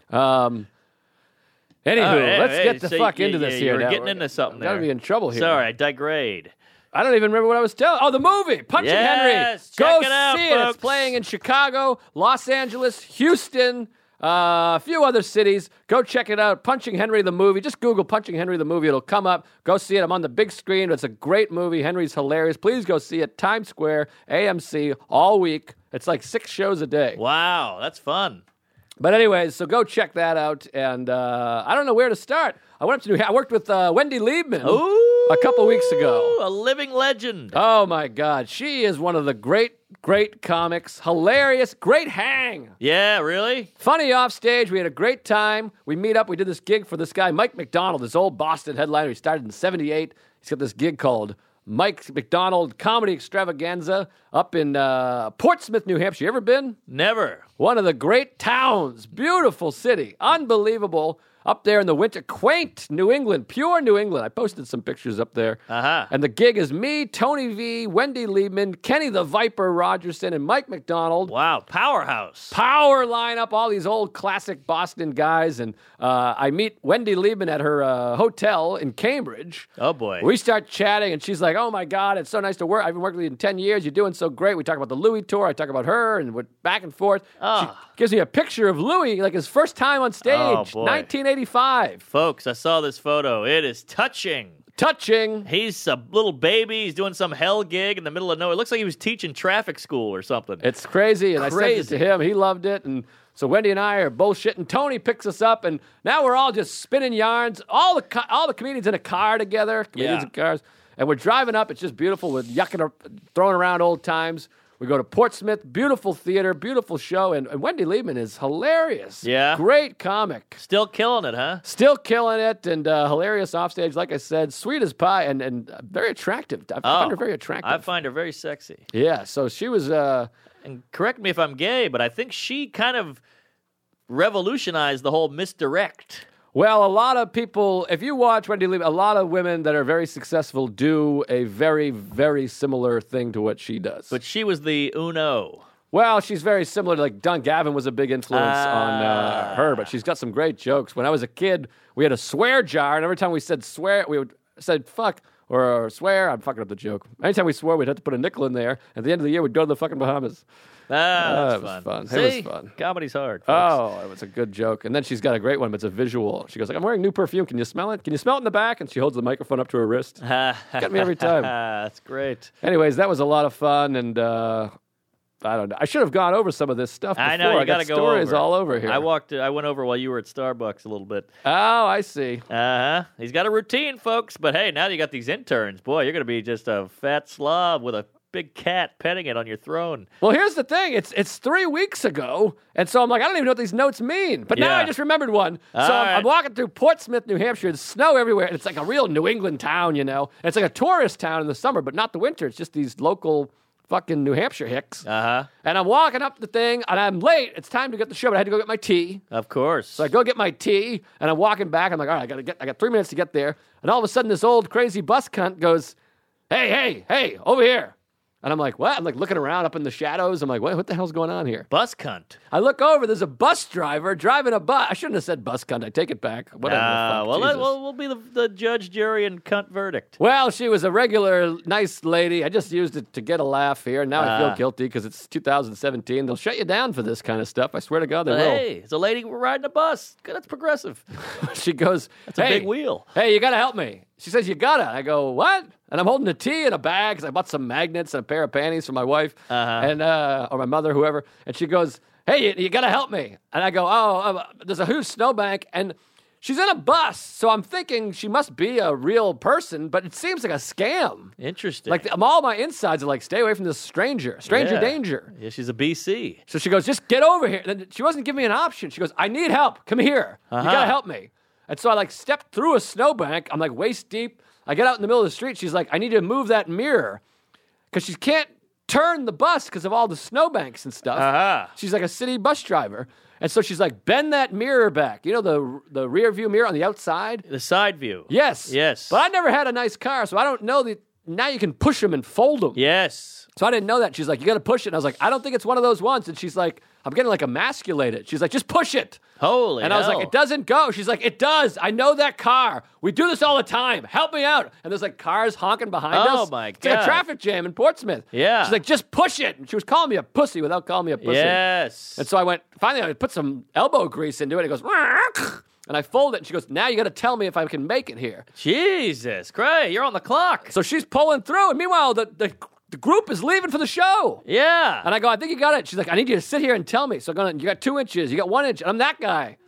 Anywho, let's get the fuck into this here. You're getting into something there. Got to be in trouble here. Sorry, I digrade. I don't even remember what I was telling. Oh, the movie, Punching Henry. Yes, Go check it out, see it. folks. It's playing in Chicago, Los Angeles, Houston, a few other cities. Go check it out. Punching Henry the movie. Just Google Punching Henry the movie. It'll come up. Go see it. I'm on the big screen. It's a great movie. Henry's hilarious. Please go see it. Times Square, AMC, all week. It's like 6 shows a day. Wow, that's fun. But anyways, so go check that out. And I don't know where to start. I worked with Wendy Liebman. Ooh. a couple weeks ago. A living legend. Oh, my God. She is one of the great comics. Hilarious. Great hang. Yeah, really? Funny off stage. We had a great time. We meet up. We did this gig for this guy, Mike McDonald, this old Boston headliner. He started in 78. He's got this gig called Mike McDonald Comedy Extravaganza up in Portsmouth, New Hampshire. You ever been? Never. One of the great towns. Beautiful city. Unbelievable. Up there in the winter. Quaint New England. Pure New England. I posted some pictures up there. Uh-huh. And the gig is me, Tony V, Wendy Liebman, Kenny the Viper Rogerson, and Mike McDonald. Wow, powerhouse. Power lineup, all these old classic Boston guys. And I meet Wendy Liebman at her hotel in Cambridge. Oh, boy. We start chatting, and she's like, oh, my God, it's so nice to work. I've been working with you in 10 years. You're doing so great. We talk about the Louis tour. I talk about her, and we're back and forth. She gives me a picture of Louis, like his first time on stage, Oh, boy. 1985. Folks, I saw this photo. It is touching. Touching. He's a little baby. He's doing some hell gig in the middle of nowhere. It looks like he was teaching traffic school or something. It's crazy, and I Crazy. sent it to him. He loved it, and so Wendy and I are bullshitting. Tony picks us up, and now we're all just spinning yarns. All the comedians in a car together, comedians Yeah. in cars, and we're driving up. It's just beautiful. We're yucking, throwing around old times. We go to Portsmouth, beautiful theater, beautiful show, and Wendy Liebman is hilarious. Yeah? Great comic. Still killing it, huh? Still killing it, and hilarious offstage, like I said, sweet as pie, and very attractive. I find her very attractive. I find her very sexy. Yeah, so she was... And correct me if I'm gay, but I think she kind of revolutionized the whole misdirect. Well, a lot of people, if you watch Wendy Liebman, a lot of women that are very successful do a very, very similar thing to what she does. But she was the uno. Well, she's very similar to, like, Don Gavin was a big influence on her, but she's got some great jokes. When I was a kid, we had a swear jar, and every time we said swear, we would said fuck or swear. I'm fucking up the joke. Anytime we swore, we'd have to put a nickel in there. At the end of the year, we'd go to the fucking Bahamas. That's it was fun. See? It was fun. Comedy's hard. Folks. Oh, it was a good joke. And then she's got a great one, but it's a visual. She goes like, I'm wearing new perfume. Can you smell it? Can you smell it in the back? And she holds the microphone up to her wrist. Got me every time. That's great. Anyways, that was a lot of fun, and I don't know. I should have gone over some of this stuff before. I know, you got got to go stories over. all over here. I went over while you were at Starbucks a little bit. Oh, I see. Uh-huh. He's got a routine, folks. But hey, now that you got these interns, boy, you're going to be just a fat slob with a big cat petting it on your throne. Well, here's the thing. It's 3 weeks ago, and so I'm like, I don't even know what these notes mean. But now Yeah. I just remembered one. So All I'm right. walking through Portsmouth, New Hampshire. There's snow everywhere. And it's like a real New England town, you know. And it's like a tourist town in the summer, but not the winter. It's just these local fucking New Hampshire hicks. Uh-huh. And I'm walking up the thing, and I'm late. It's time to get the show, but I had to go get my tea. Of course. So I go get my tea, and I'm walking back. I'm like, all right, I got 3 minutes to get there. And all of a sudden, this old crazy bus cunt goes, hey, over here. And I'm like, what? I'm like looking around up in the shadows. I'm like, what the hell's going on here? Bus cunt. I look over. There's a bus driver driving a bus. I shouldn't have said bus cunt. I take it back. Whatever. Fuck, Well, Jesus. we'll be the judge, jury, and cunt verdict. Well, she was a regular nice lady. I just used it to get a laugh here. Now I feel guilty because it's 2017. They'll shut you down for this kind of stuff. I swear to God, they will. Hey, it's a lady riding a bus. Good, that's progressive. She goes, That's a big wheel. Hey, you got to help me. She says, you got to. I go, what? And I'm holding a tea in a bag because I bought some magnets and a pair of panties for my wife and or my mother, whoever. And she goes, hey, you got to help me. And I go, there's a huge snowbank. And she's in a bus. So I'm thinking she must be a real person, but it seems like a scam. Interesting. Like all my insides are like, stay away from this stranger. Stranger Yeah. danger. Yeah, she's a BC. So she goes, just get over here. Then she wasn't giving me an option. She goes, I need help. Come here. You got to help me. And so I like stepped through a snowbank. I'm like waist deep. I get out in the middle of the street. She's like, I need you to move that mirror because she can't turn the bus because of all the snowbanks and stuff. She's like a city bus driver. And so she's like, bend that mirror back. You know, the rear view mirror on the outside? The side view. Yes. Yes. But I never had a nice car, so I don't know that now you can push them and fold them. Yes. So I didn't know that. She's like, you got to push it. And I was like, I don't think it's one of those ones. And she's like, I'm getting like emasculated. She's like, just push it. Holy And I was hell. like, it doesn't go. She's like, it does. I know that car. We do this all the time. Help me out. And there's like cars honking behind us. Oh, my It's like God. a traffic jam in Portsmouth. Yeah. She's like, just push it. And she was calling me a pussy without calling me a pussy. Yes. And so I went, finally I put some elbow grease into it. It goes, and I fold it. And she goes, now you got to tell me if I can make it here. Jesus Christ, you're on the clock. So she's pulling through. And meanwhile, the group is leaving for the show. Yeah. And I go, I think you got it. She's like, I need you to sit here and tell me. So I'm going, you got 2 inches, you got 1 inch. And I'm that guy.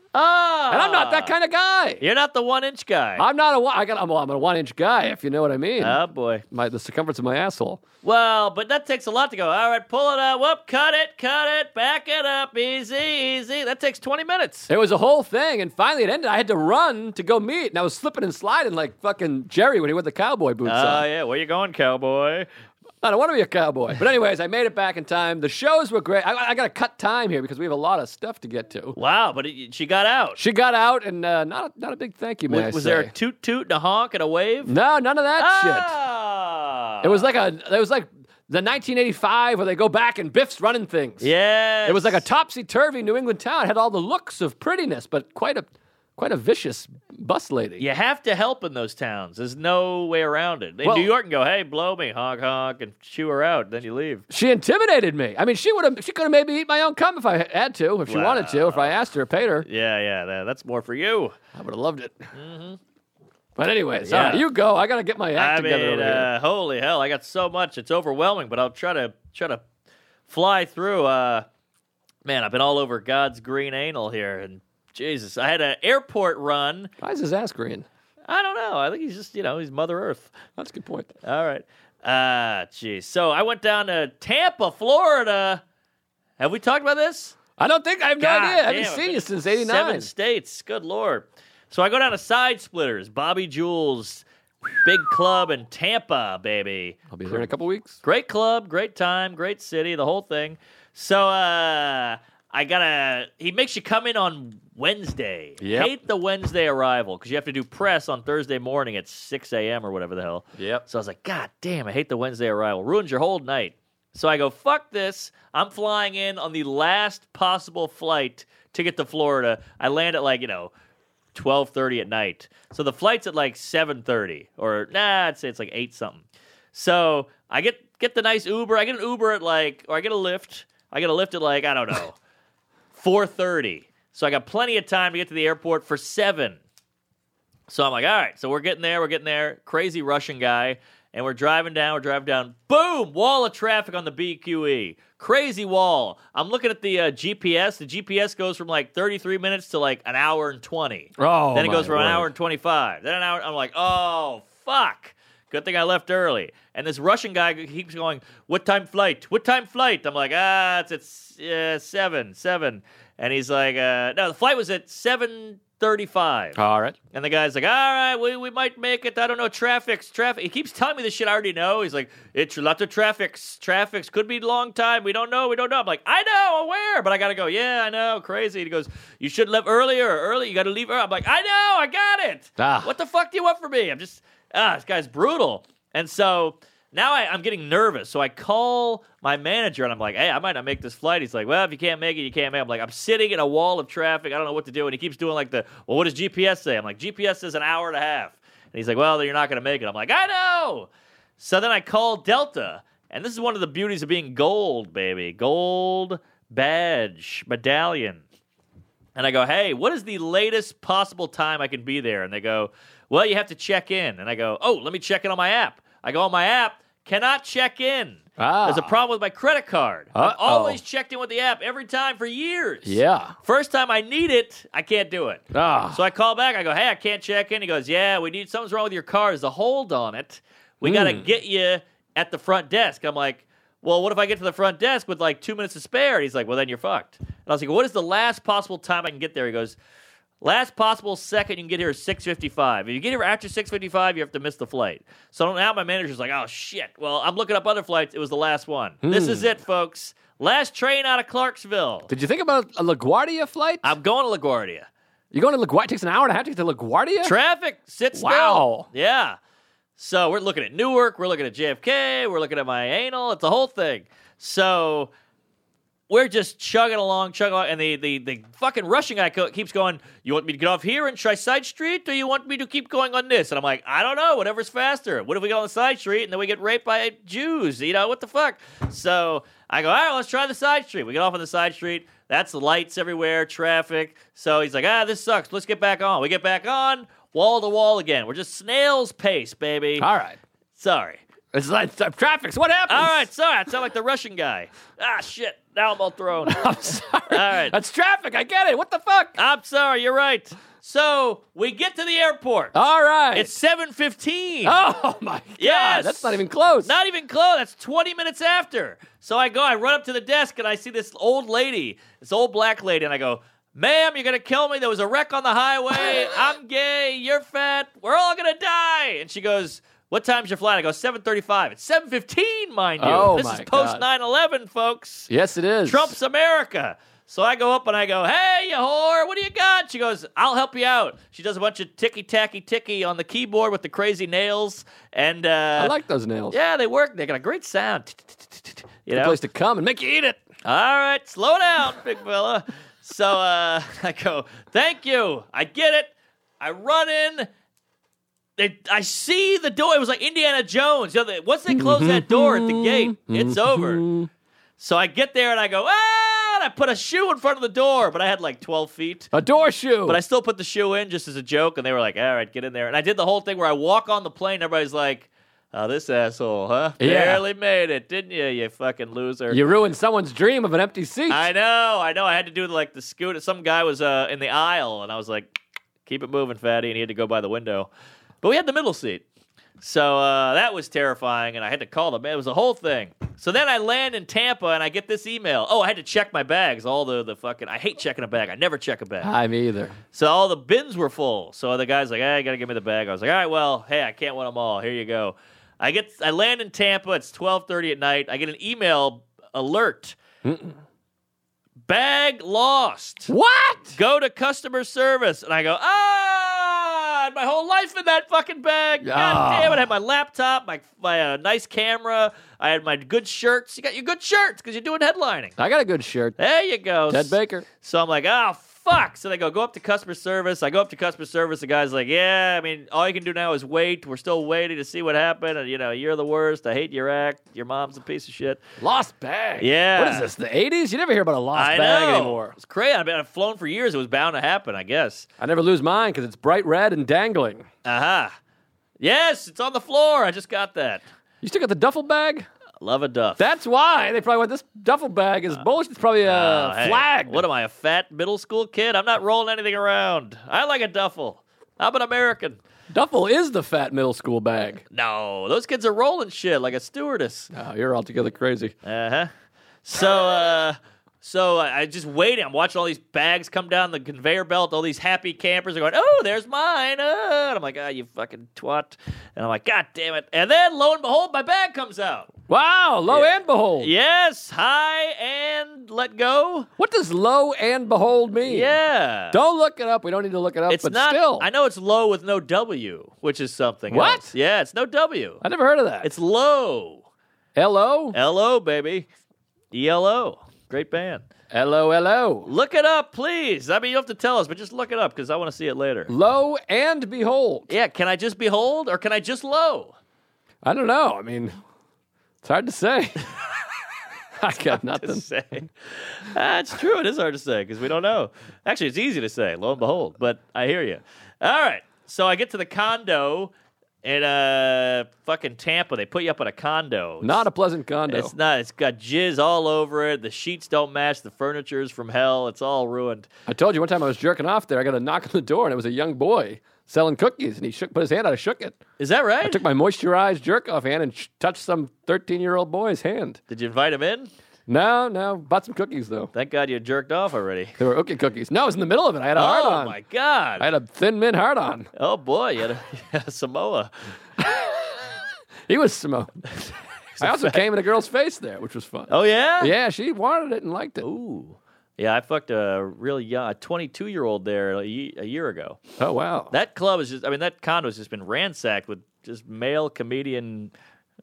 Oh. And I'm not that kind of guy. You're not the 1-inch guy. I'm not I'm a 1-inch guy, if you know what I mean. Oh, boy. The circumference of my asshole. Well, but that takes a lot to go. All right, pull it out. Whoop, cut it, back it up. Easy. That takes 20 minutes. It was a whole thing, and finally it ended. I had to run to go meet, and I was slipping and sliding like fucking Jerry when he wore the cowboy boots on. Oh, yeah. Where you going, cowboy? I don't want to be a cowboy. But anyways, I made it back in time. The shows were great. I got to cut time here because we have a lot of stuff to get to. Wow, but she got out. She got out, and not a big thank you, man. Was there a toot and a honk and a wave? No, none of that shit. Ah. It was like the 1985 where they go back and Biff's running things. Yes. It was like a topsy-turvy New England town. It had all the looks of prettiness, but quite a vicious bus lady. You have to help in those towns. There's no way around it. In Well- New York, and go, hey, blow me, honk, honk, and shoo her out. Then you leave. She intimidated me. I mean, she could have made me eat my own cum if I had to, if she wanted to, if I asked her, paid her. Yeah, that's more for you. I would have loved it. Mm-hmm. But anyways, Yeah. all right, you go. I got to get my act together over here. Holy hell, I got so much. It's overwhelming, but I'll try to fly through. Man, I've been all over God's green anal here, and Jesus, I had an airport run. Why is his ass green? I don't know. I think he's just, he's Mother Earth. That's a good point. All right. Geez. So I went down to Tampa, Florida. Have we talked about this? I don't think, I have no God idea. I haven't damn, seen you since 7 '89. states. Good Lord. So I go down to Side Splitters, Bobby Jules, big club in Tampa, baby. I'll be there in a couple weeks. Great club, great time, great city, the whole thing. So he makes you come in on Wednesday. Yep. Hate the Wednesday arrival because you have to do press on Thursday morning at 6 a.m. or whatever the hell. Yep. So I was like, God damn, I hate the Wednesday arrival. Ruins your whole night. So I go, fuck this. I'm flying in on the last possible flight to get to Florida. I land at 12:30 at night. So the flight's at 7:30 or I'd say it's 8 something. So I get the nice Uber. I get an Uber at or I get a Lyft. I get a Lyft at I don't know, 4:30. So I got plenty of time to get to the airport for 7. So I'm like, all right. So we're getting there. Crazy Russian guy. And we're driving down. Boom! Wall of traffic on the BQE. Crazy wall. I'm looking at the GPS. The GPS goes from 33 minutes to an hour and 20. Oh, Then it goes my from an word. hour and 25. Then an hour. I'm like, oh, fuck. Good thing I left early. And this Russian guy keeps going, what time flight? I'm like, it's 7. And he's like, no, the flight was at 7:35. All right. And the guy's like, all right, we might make it. I don't know, traffics. He keeps telling me this shit I already know. He's like, it's a lot of traffics. Could be a long time. We don't know. I'm like, I know, aware. But I got to go, yeah, I know, crazy. He goes, you should leave early. You got to leave early. I'm like, I know, I got it. What the fuck do you want from me? I'm just, this guy's brutal. And so now I'm getting nervous. So I call my manager, and I'm like, hey, I might not make this flight. He's like, well, if you can't make it, you can't make it. I'm like, I'm sitting in a wall of traffic. I don't know what to do. And he keeps doing well, what does GPS say? I'm like, GPS says an hour and a half. And he's like, well, then you're not going to make it. I'm like, I know. So then I call Delta. And this is one of the beauties of being gold, baby. Gold badge, medallion. And I go, hey, what is the latest possible time I can be there? And they go, well, you have to check in. And I go, oh, let me check in on my app. I go on my app, cannot check in. There's a problem with my credit card. I've always checked in with the app every time for years. Yeah. First time I need it, I can't do it. Ah. So I call back. I go, hey, I can't check in. He goes, yeah, something's wrong with your car. There's a hold on it. We got to get you at the front desk. I'm like, well, what if I get to the front desk with 2 minutes to spare? And he's like, well, then you're fucked. And I was like, what is the last possible time I can get there? He goes, last possible second you can get here is 6:55. If you get here after 6:55, you have to miss the flight. So now my manager's like, oh, shit. Well, I'm looking up other flights. It was the last one. This is it, folks. Last train out of Clarksville. Did you think about a LaGuardia flight? I'm going to LaGuardia. You're going to LaGuardia? It takes an hour and a half to get to LaGuardia? Traffic, sit still. Wow. Yeah. So we're looking at Newark. We're looking at JFK. We're looking at my anal. It's a whole thing. So we're just chugging along, and the fucking Russian guy keeps going, you want me to get off here and try side street, or you want me to keep going on this? And I'm like, I don't know, whatever's faster. What if we get on the side street and then we get raped by Jews? What the fuck? So I go, all right, let's try the side street. We get off on the side street. That's lights everywhere, traffic. So he's like, this sucks. Let's get back on. We get back on, wall to wall again. We're just snail's pace, baby. All right. Sorry. It's like traffic. So what happens? All right, sorry. I sound like the Russian guy. Ah, shit. Now I'm all thrown. I'm sorry. All right. That's traffic. I get it. What the fuck? I'm sorry. You're right. So we get to the airport. All right. It's 7:15. Oh, my God. Yes. That's not even close. Not even close. That's 20 minutes after. So I run up to the desk, and I see this old lady, this old black lady, and I go, ma'am, you're going to kill me. There was a wreck on the highway. I'm gay. You're fat. We're all going to die. And she goes, what time's your flight? I go, 7:35. It's 7:15, mind you. Oh, this my is post God. 9/11, folks. Yes, it is. Trump's America. So I go up and I go, hey, you whore, what do you got? She goes, I'll help you out. She does a bunch of ticky-tacky-ticky on the keyboard with the crazy nails. And I like those nails. yeah, they work. They got a great sound. You Good know? place to come and make you eat it. All right, slow down, big fella. So I go, thank you. I get it. I run in. I see the door. It was like Indiana Jones. You know, once they close that door at the gate, it's over. So I get there and I go, and I put a shoe in front of the door, but I had like 12 feet. A door shoe. But I still put the shoe in just as a joke, and they were like, all right, get in there. And I did the whole thing where I walk on the plane, everybody's like, oh, this asshole, huh? Yeah. Barely made it, didn't you, you fucking loser? You ruined someone's dream of an empty seat. I know. I had to do like the scooter. Some guy was in the aisle, and I was like, keep it moving, fatty, and he had to go by the window. But we had the middle seat. So that was terrifying, and I had to call them. It was a whole thing. So then I land in Tampa, and I get this email. Oh, I had to check my bags. All the fucking... I hate checking a bag. I never check a bag. I'm either. So all the bins were full. So the guy's like, hey, you got to give me the bag. I was like, all right, well, hey, I can't win them all. Here you go. I land in Tampa. It's 12:30 at night. I get an email alert. Bag lost. What? Go to customer service. And I go, I had my whole life in that fucking bag. God damn it. I had my laptop, my nice camera. I had my good shirts. You got your good shirts because you're doing headlining. I got a good shirt. There you go. Ted Baker. So I'm like, oh, fuck. So they go up to customer service. I go up to customer service. The guy's like, yeah, I mean, all you can do now is wait. We're still waiting to see what happened. And, you know, you're the worst. I hate your act. Your mom's a piece of shit. Lost bag. Yeah. What is this, the 80s? You never hear about a lost I bag know. anymore. It's crazy. I mean, I've flown for years. It was bound to happen, I guess. I never lose mine because it's bright red and dangling. Aha. Yes, it's on the floor. I just got that. You still got the duffel bag? Love a duff. That's why. They probably went, this duffel bag is bullshit. It's probably a Hey, flag. What am I, a fat middle school kid? I'm not rolling anything around. I like a duffel. I'm an American. Duffel is the fat middle school bag. No, those kids are rolling shit like a stewardess. Oh, you're altogether crazy. Uh-huh. So I just waiting. I'm watching all these bags come down the conveyor belt. All these happy campers are going, oh, there's mine. And I'm like, you fucking twat. And I'm like, God damn it. And then, lo and behold, my bag comes out. Wow, lo and behold. Yes, hi and let go. What does lo and behold mean? Yeah. Don't look it up. We don't need to look it up, It's but not, still. I know it's low with no W, which is something What? else. Yeah, it's no W. I never heard of that. It's low. L-O? L-O, baby. E-L-O. Great band. L-O-L-O. Look it up, please. I mean, you don't have to tell us, but just look it up because I want to see it later. Lo and behold. Yeah, can I just behold or can I just low? I don't know. I mean, it's hard to say. I got nothing. To say. It's true. It is hard to say because we don't know. Actually, it's easy to say, lo and behold, but I hear you. All right. So I get to the condo in fucking Tampa. They put you up in a condo. Not a pleasant condo. It's not. It's got jizz all over it. The sheets don't match. The furniture's from hell. It's all ruined. I told you one time I was jerking off there. I got a knock on the door, and it was a young boy selling cookies, and he put his hand out. I shook it. Is that right? I took my moisturized jerk-off hand and touched some 13-year-old boy's hand. Did you invite him in? No. Bought some cookies, though. Thank God you jerked off already. They were okay cookies. No, I was in the middle of it. I had a hard on. Oh, my God. I had a thin mint hard on. Oh, boy. You had a Samoa. He was Simone. I also came in a girl's face there, which was fun. Oh, yeah? Yeah, she wanted it and liked it. Ooh. Yeah, I fucked a really young, a 22-year-old there a year ago. Oh, wow. That club is just, I mean, that condo has just been ransacked with just male comedian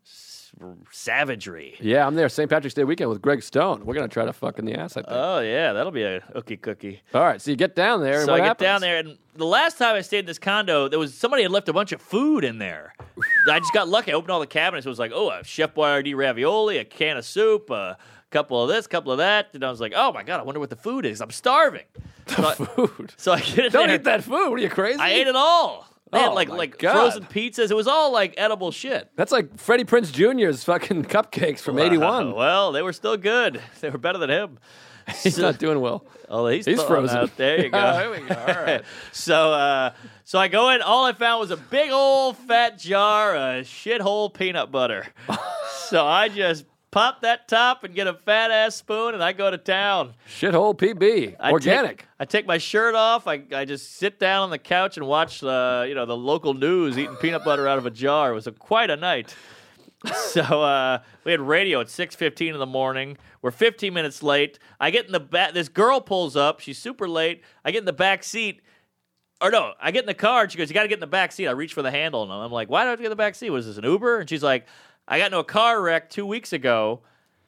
savagery. Yeah, I'm there St. Patrick's Day weekend with Greg Stone. We're going to try to fuck in the ass, I think. Oh, yeah, that'll be a ookie cookie. All right, so you get down there, and So what I get happens? down there, and the last time I stayed in this condo, there was somebody had left a bunch of food in there. I just got lucky. I opened all the cabinets. It was like, a Chef Boyardee ravioli, a can of soup, a couple of this, couple of that. And I was like, oh, my God, I wonder what the food is. I'm starving. Food. So I get in Don't there. eat that food. What are you, crazy? I ate it all. They had Oh, like my God. frozen pizzas. It was all like edible shit. That's like Freddie Prinze Jr.'s fucking cupcakes from '81. Well, they were still good. They were better than him. He's not doing well. Oh, he's He's thawing frozen. out. There you go. Oh, there we go. All right. So I go in. All I found was a big old fat jar of shithole peanut butter. So I just pop that top and get a fat ass spoon, and I go to town. Shithole PB. Organic. I take my shirt off. I just sit down on the couch and watch the local news eating peanut butter out of a jar. It was quite a night. So we had radio at 6:15 in the morning. We're 15 minutes late. I get in the back. This girl pulls up. She's super late. I get in the back seat. Or no, I get in the car, and she goes, "You got to get in the back seat." I reach for the handle, and I'm like, "Why do I have to get in the back seat? Was this an Uber?" And she's like, "I got into a car wreck 2 weeks ago.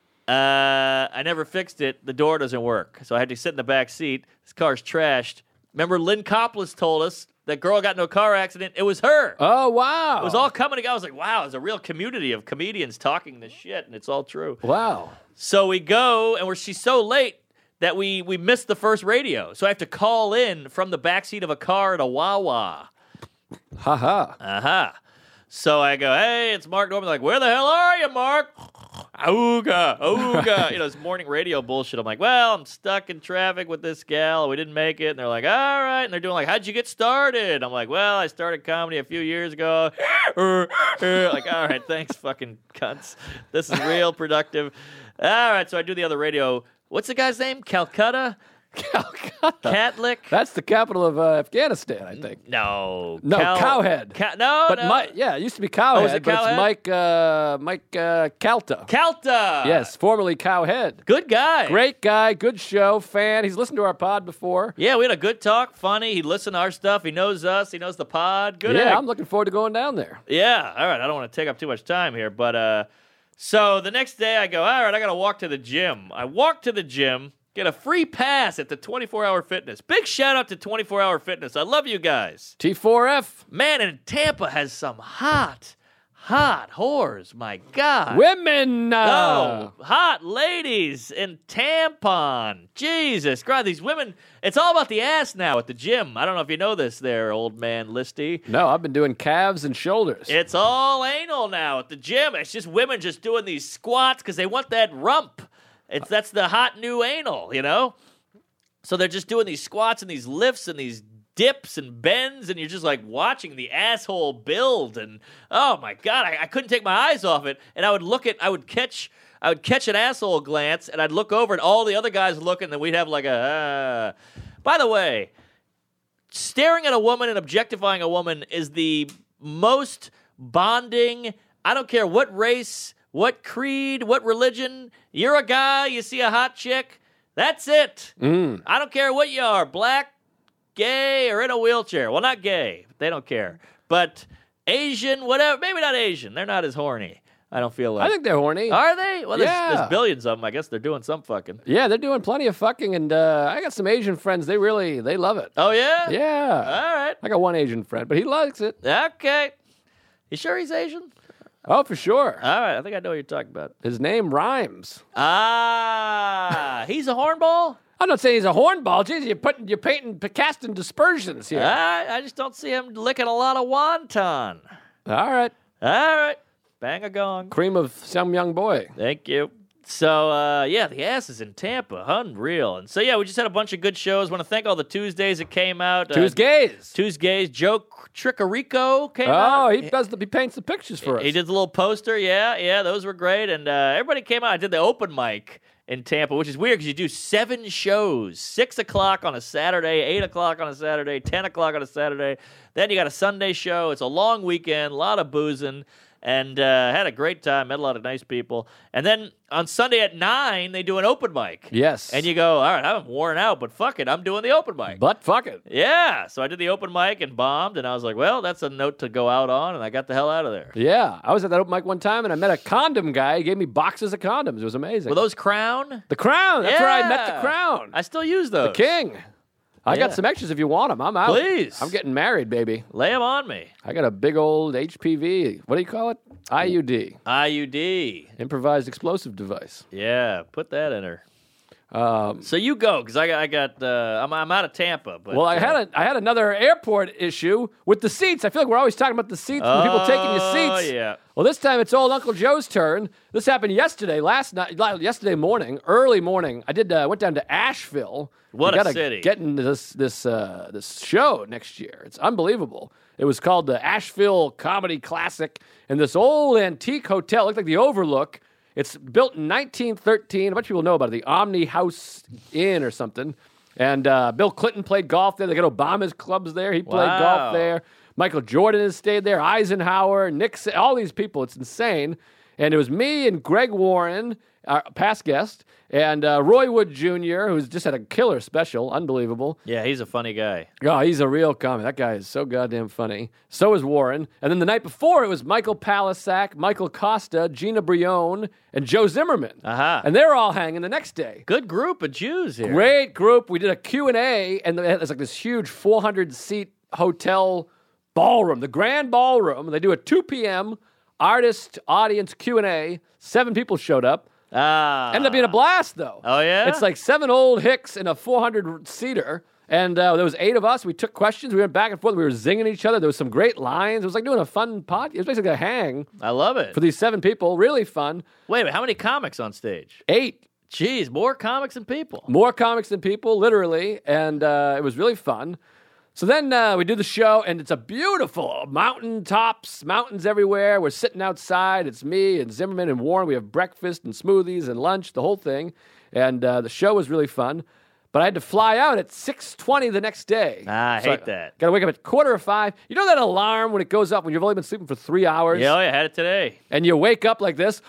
I never fixed it. The door doesn't work. So I had to sit in the back seat. This car's trashed." Remember, Lynn Coppolis told us that girl got into a car accident. It was her. Oh, wow. It was all coming together. I was like, wow, there's a real community of comedians talking this shit, and it's all true. Wow. So we go, and she's so late that we missed the first radio. So I have to call in from the backseat of a car at a Wawa. Ha-ha. Uh-huh. So I go, "Hey, it's Mark Norman." They're like, "Where the hell are you, Mark?" Ooga, ooga. This morning radio bullshit. I'm like, "Well, I'm stuck in traffic with this gal. We didn't make it." And they're like, "All right." And they're doing like, "How'd you get started?" I'm like, "Well, I started comedy a few years ago." Like, all right, thanks, fucking cunts. This is real productive. All right, so I do the other radio. What's the guy's name? Calcutta? Calcutta. Catlick? That's the capital of Afghanistan, I think. No. No, Cowhead. No, But no. it used to be Cowhead, was it but Cowhead? it's Mike Calta. Calta. Yes, formerly Cowhead. Good guy. Great guy, good show, fan. He's listened to our pod before. Yeah, we had a good talk. Funny. He listened to our stuff. He knows us. He knows the pod. Good egg. Yeah, I'm looking forward to going down there. Yeah. All right. I don't want to take up too much time here, but so the next day I go, all right, I got to walk to the gym. I walk to the gym, get a free pass at the 24-Hour Fitness. Big shout out to 24-Hour Fitness. I love you guys. T4F. Man, and Tampa has some hot whores. My God. Women. No, hot ladies in tampon. Jesus Christ, these women, it's all about the ass now at the gym. I don't know if you know this there, old man Listy. No, I've been doing calves and shoulders. It's all anal now at the gym. It's just women just doing these squats because they want that rump. That's the hot new anal, So they're just doing these squats and these lifts and these dips and bends, and you're just like watching the asshole build, and oh my God, I couldn't take my eyes off it. And I would catch an asshole glance, and I'd look over, and all the other guys looking, and then we'd have like a. By the way, staring at a woman and objectifying a woman is the most bonding. I don't care what race, what creed, what religion. You're a guy, you see a hot chick. That's it. I don't care what you are, black, gay, or in a wheelchair. Well, not gay. They don't care. But Asian, whatever. Maybe not Asian. They're not as horny. I don't feel like. I think they're horny. Are they? Well, Yeah. there's billions of them. I guess they're doing some fucking. Yeah, they're doing plenty of fucking, and I got some Asian friends. They love it. Oh, yeah? Yeah. All right. I got one Asian friend, but he likes it. Okay. You sure he's Asian? Oh, for sure. All right. I think I know what you're talking about. His name rhymes. He's a hornball? I'm not saying he's a hornball. Jeez, you're painting, casting dispersions here. I just don't see him licking a lot of wonton. All right. All right. Bang a gong. Cream of some young boy. Thank you. So, yeah, the ass is in Tampa. Unreal. And so, yeah, we just had a bunch of good shows. Want to thank all the Tuesdays that came out. Tuesdays. Joe Tricarico came out. Oh, he paints the pictures for us. He did the little poster. Yeah, those were great. And everybody came out. I did the open mic in Tampa, which is weird because you do 7 shows, 6 o'clock on a Saturday, 8 o'clock on a Saturday, 10 o'clock on a Saturday. Then you got a Sunday show. It's a long weekend, a lot of boozing. And had a great time, met a lot of nice people. And then on Sunday at 9, they do an open mic. Yes. And you go, all right, I'm worn out, but fuck it, I'm doing the open mic. But fuck it. Yeah. So I did the open mic and bombed, and I was like, well, that's a note to go out on, and I got the hell out of there. Yeah. I was at that open mic one time, and I met a condom guy. He gave me boxes of condoms. It was amazing. Were those Crown? The Crown. That's where I met Yeah. the Crown. I still use those. The King. I Yeah. got some extras if you want them. I'm out. Please. I'm getting married, baby. Lay them on me. I got a big old HPV. What do you call it? IUD. IUD. Improvised explosive device. Yeah, put that in her. So you go because I'm out of Tampa. But, Well, I had another airport issue with the seats. I feel like we're always talking about the seats and people taking your seats. Oh, yeah. Well, this time it's old Uncle Joe's turn. This happened yesterday morning, early morning. I went down to Asheville. What We a gotta city. Get into this show next year. It's unbelievable. It was called the Asheville Comedy Classic in this old antique hotel. It looked like the Overlook. It's built in 1913. A bunch of people know about it. The Omni House Inn or something. And Bill Clinton played golf there. They got Obama's clubs there. He played golf there. Michael Jordan has stayed there. Eisenhower, Nixon, all these people. It's insane. And it was me and Greg Warren, our past guest, and Roy Wood Jr., who's just had a killer special. Unbelievable. Yeah, he's a funny guy. Oh, he's a real comic. That guy is so goddamn funny. So is Warren. And then the night before, it was Michael Palisak, Michael Costa, Gina Brion, and Joe Zimmerman. Aha. And they're all hanging the next day. Good group of Jews here. Great group. We did a Q&A, and it's like this huge 400-seat hotel ballroom, the Grand Ballroom. They do a 2 p.m. artist audience Q&A. 7 people showed up. Ended up being a blast, though. Oh, yeah? It's like 7 old hicks in a 400-seater. And there was 8 of us. We took questions. We went back and forth. We were zinging each other. There was some great lines. It was like doing a fun podcast. It was basically a hang I love it. for these 7 people. Really fun. Wait a minute, how many comics on stage? 8. Jeez, more comics than people. More comics than people, literally. And it was really fun. So then we do the show, and it's a beautiful mountaintops, mountains everywhere. We're sitting outside. It's me and Zimmerman and Warren. We have breakfast and smoothies and lunch, the whole thing. And the show was really fun. But I had to fly out at 6:20 the next day. I hate that. Got to wake up at 4:45. You know that alarm when it goes up when you've only been sleeping for 3 hours? Yeah, I had it today. And you wake up like this.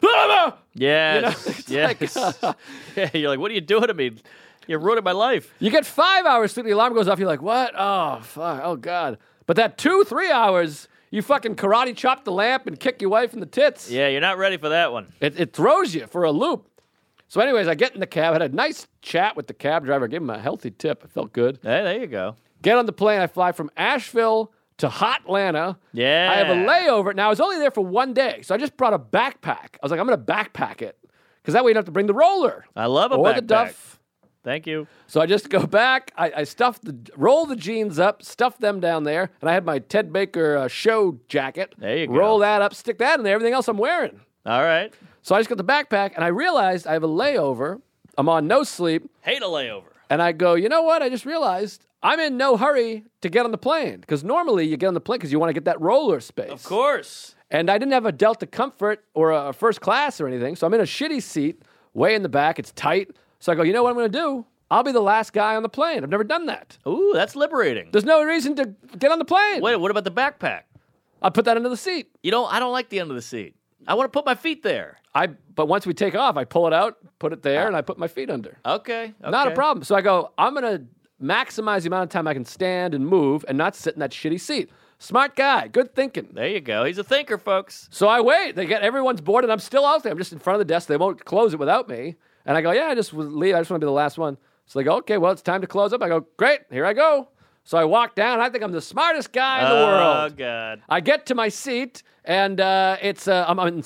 Yes. You know, it's yes. like, Yeah, you're like, what are you doing to me? You're ruining my life. You get 5 hours sleep, the alarm goes off, you're like, what? Oh, fuck. Oh, God. But that 2-3 hours, you fucking karate chop the lamp and kick your wife in the tits. Yeah, you're not ready for that one. It throws you for a loop. So anyways, I get in the cab, had a nice chat with the cab driver, gave him a healthy tip. It felt good. Hey, there you go. Get on the plane, I fly from Asheville to Hotlanta. Yeah. I have a layover. Now, I was only there for 1 day, so I just brought a backpack. I was like, I'm going to backpack it, because that way you don't have to bring the roller. I love a or backpack. the duff. Thank you. So I just go back, I roll the jeans up, stuff them down there, and I had my Ted Baker show jacket. There you go. Roll that up, stick that in there, everything else I'm wearing. All right. So I just got the backpack, and I realized I have a layover. I'm on no sleep, Hate a layover. and I go, you know what? I just realized I'm in no hurry to get on the plane, because normally you get on the plane because you want to get that roller space. Of course. And I didn't have a Delta Comfort or a first class or anything, so I'm in a shitty seat, way in the back. It's tight. So I go, you know what I'm going to do? I'll be the last guy on the plane. I've never done that. Ooh, that's liberating. There's no reason to get on the plane. Wait, what about the backpack? I'll put that into the seat. I don't like the end of the seat. I want to put my feet there. But once we take off, I pull it out, put it there, and I put my feet under. Okay. Not a problem. So I go, I'm going to maximize the amount of time I can stand and move and not sit in that shitty seat. Smart guy. Good thinking. There you go. He's a thinker, folks. So I wait. Everyone's bored, and I'm still out there. I'm just in front of the desk. They won't close it without me. And I go, yeah, I just leave. I just want to be the last one. So they go, okay, well, it's time to close up. I go, great, here I go. So I walk down. I think I'm the smartest guy in the world. Oh, God. I get to my seat, and I'm in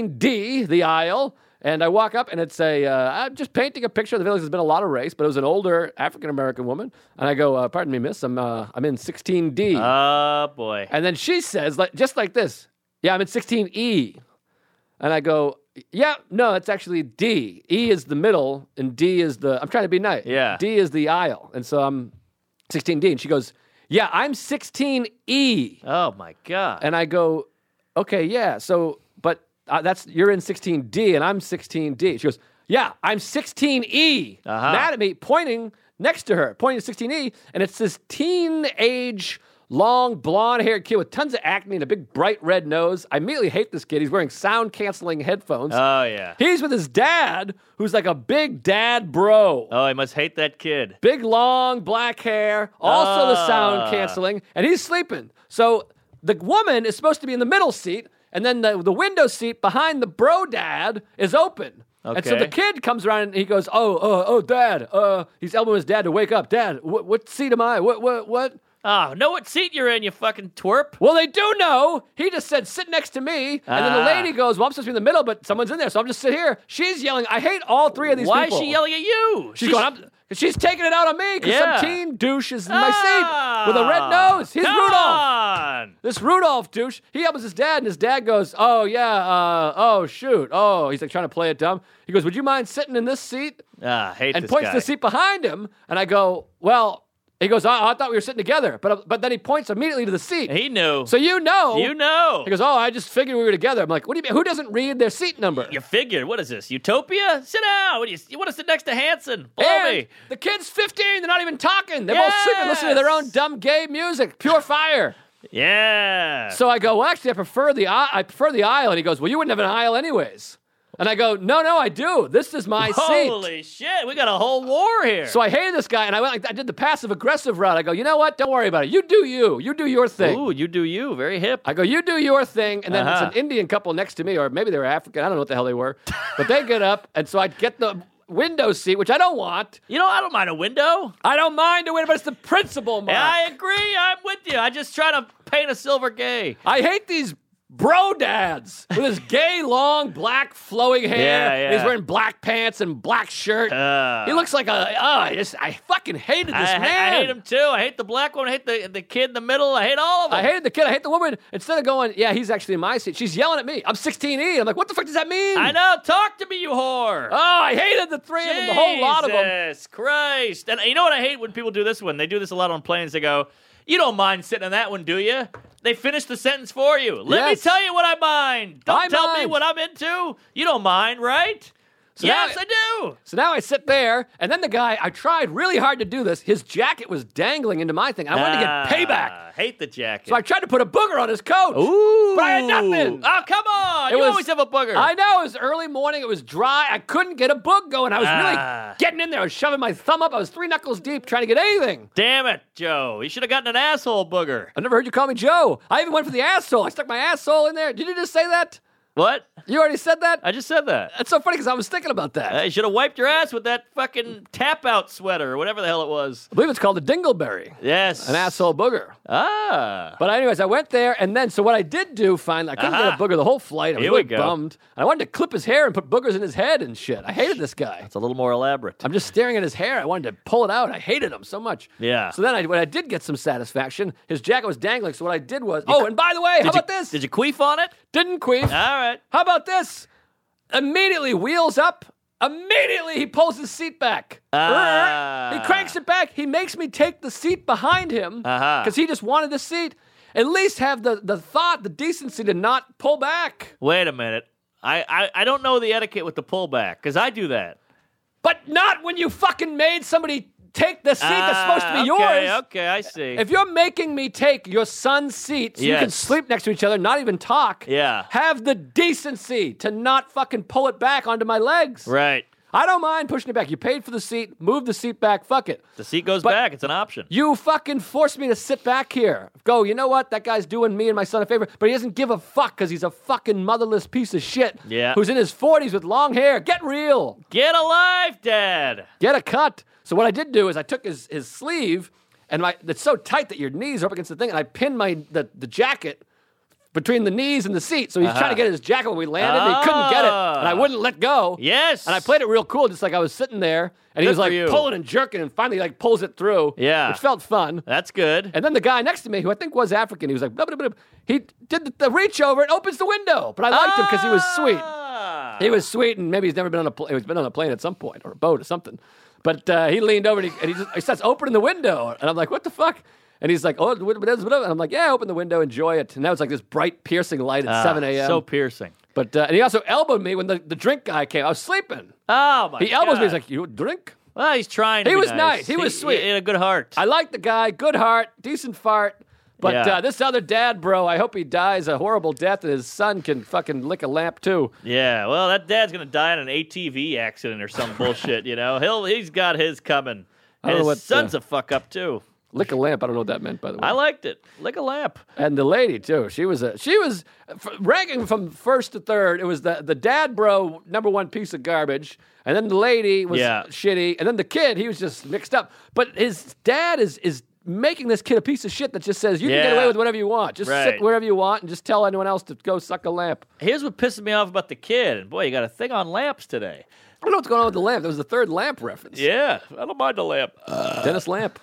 16D, the aisle, and I walk up, and it's I'm just painting a picture. The village has been a lot of race, but it was an older African-American woman. And I go, pardon me, miss, I'm in 16D. Oh, boy. And then she says, just like this, yeah, I'm in 16E. And I go, yeah, no, it's actually D. E is the middle, and D is I'm trying to be nice. Yeah. D is the aisle. And so I'm 16D. And she goes, yeah, I'm 16E. Oh, my God. And I go, okay, yeah, so, but you're in 16D, and I'm 16D. She goes, yeah, I'm 16E. Mad at me, pointing next to her, pointing to 16E, and it's this teenage, long, blonde-haired kid with tons of acne and a big, bright red nose. I immediately hate this kid. He's wearing sound-canceling headphones. Oh, yeah. He's with his dad, who's like a big dad bro. Oh, he must hate that kid. Big, long, black hair, also the sound-canceling, and he's sleeping. So the woman is supposed to be in the middle seat, and then the window seat behind the bro dad is open. Okay. And so the kid comes around and he goes, oh, Dad. He's elbowing his dad to wake up. Dad, what seat am I? What? Oh, know what seat you're in, you fucking twerp. Well, they do know. He just said, sit next to me. And then the lady goes, well, I'm supposed to be in the middle, but someone's in there, so I'm just sit here. She's yelling. I hate all three of these Why people. is she yelling at you? She's going, she's taking it out on me because Yeah. some teen douche is in my seat with a red nose. He's Come Rudolph. on. This Rudolph douche, he helps his dad, and his dad goes, oh, yeah, oh, shoot. Oh, he's like trying to play it dumb. He goes, would you mind sitting in this seat? I hate And this points guy. to the seat behind him, and I go, well, he goes, I thought we were sitting together. But then he points immediately to the seat. He knew. So you know. You know. He goes, oh, I just figured we were together. I'm like, what do you mean? Who doesn't read their seat number? You figured. What is this? Utopia? Sit down. What do you want to sit next to Hanson? Below And me. the kid's 15. They're not even talking. They're both sleeping, listening to their own dumb gay music. Pure fire. Yeah. So I go, well, actually, I prefer the aisle. And he goes, well, you wouldn't have an aisle anyways. And I go, no, I do. This is my seat. Holy shit. We got a whole war here. So I hated this guy, and I did the passive-aggressive route. I go, you know what? Don't worry about it. You do you. You do your thing. Ooh, you do you. Very hip. I go, you do your thing, and then it's an Indian couple next to me, or maybe they were African. I don't know what the hell they were. But they get up, and so I'd get the window seat, which I don't want. You know, I don't mind a window. I don't mind a window, but it's the principle, Mark. Yeah, I agree. I'm with you. I just try to paint a silver gay. I hate these bro dads with his gay, long, black, flowing hair. Yeah. And he's wearing black pants and black shirt. He looks like I fucking hated this man. I hate him too. I hate the black one. I hate the kid in the middle. I hate all of them. I hated the kid. I hate the woman. Instead of going, yeah, he's actually in my seat, she's yelling at me. I'm 16E. I'm like, what the fuck does that mean? I know. Talk to me, you whore. Oh, I hated the three of them, the whole lot of them. Jesus Christ. And you know what I hate when people do this one? They do this a lot on planes. They go, you don't mind sitting in that one, do you? They finish the sentence for you. Let me Yes. tell you what I mind. Don't I tell me mind. what I'm into. You don't mind, right? Yes, now- I do. So now I sit there, and then the guy, I tried really hard to do this. His jacket was dangling into my thing. I wanted to get payback. Hate the jacket. So I tried to put a booger on his coat. Ooh. But I had nothing. Oh, come on. It You was- always have a booger. I know. It was early morning. It was dry. I couldn't get a boog going. I was really getting in there. I was shoving my thumb up. I was 3 knuckles deep trying to get anything. Damn it, Joe. You should have gotten an asshole booger. I never heard you call me Joe. I even went for the asshole. I stuck my asshole in there. Did you just say that? What? You already said that? I just said that. That's so funny because I was thinking about that. You should have wiped your ass with that fucking tap-out sweater or whatever the hell it was. I believe it's called a dingleberry. Yes. An asshole booger. Ah. But anyways, I went there, and then, so what I did do, finally, I couldn't get a booger the whole flight. I was Here really we go. bummed. And I wanted to clip his hair and put boogers in his head and shit. I hated this guy. It's a little more elaborate. I'm just staring at his hair. I wanted to pull it out. I hated him so much. Yeah. So then when I did get some satisfaction, his jacket was dangling. So what I did was, and by the way, how about this? Did you queef on it? Didn't queef. All right. How about this? Immediately wheels up. Immediately he pulls his seat back. He cranks it back. He makes me take the seat behind him because he just wanted the seat. At least have the thought, the decency to not pull back. Wait a minute. I don't know the etiquette with the pullback because I do that. But not when you fucking made somebody take the seat that's supposed to be yours. Okay, I see. If you're making me take your son's seat so you can Yes. sleep next to each other, not even talk, Yeah. have the decency to not fucking pull it back onto my legs. Right. I don't mind pushing it back. You paid for the seat, move the seat back, fuck it. The seat goes But- back. It's an option. You fucking forced me to sit back here. Go, you know what? That guy's doing me and my son a favor, but he doesn't give a fuck because he's a fucking motherless piece of shit Yeah. who's in his 40s with long hair. Get real. Get a life, Dad. Get a cut. So what I did do is I took his sleeve, and it's so tight that your knees are up against the thing, and I pinned the jacket between the knees and the seat. So he's trying to get his jacket when we landed, and he couldn't get it, and I wouldn't let go. Yes. And I played it real cool, just like I was sitting there, and he Good was like for you. pulling and jerking, and finally like pulls it through. Yeah. Which felt fun. That's good. And then the guy next to me, who I think was African, he was like, blah, blah, blah, blah. He did the reach over and opens the window. But I liked him because he was sweet. He was sweet, and maybe he's never been on a plane. He's been on a plane at some point, or a boat or something. But he leaned over, and he starts opening the window. And I'm like, what the fuck? And he's like, oh, and I'm like, yeah, open the window, enjoy it. And now it's like this bright, piercing light at 7 a.m. So piercing. But and he also elbowed me when the drink guy came. I was sleeping. Oh, my God. He elbows me. He's like, you drink? Well, he's trying to He be was nice. He was sweet. He had a good heart. I like the guy. Good heart. Decent fart. But Yeah. this other dad, bro, I hope he dies a horrible death and his son can fucking lick a lamp too. Yeah, well, that dad's gonna die in an ATV accident or some bullshit. You know, he's got his coming. I don't And know his what, son's a fuck up too. Lick a lamp. I don't know what that meant, by the way. I liked it. Lick a lamp. And the lady too. She was ranking from first to third. It was the dad, bro, number one piece of garbage, and then the lady was Yeah. shitty, and then the kid, he was just mixed up. But his dad is making this kid a piece of shit that just says you can get Yeah. away with whatever you want. Just Right. sit wherever you want and just tell anyone else to go suck a lamp. Here's what pisses me off about the kid. And boy, you got a thing on lamps today. I don't know what's going on with the lamp. That was the third lamp reference. Yeah, I don't mind the lamp. Dennis Lamp.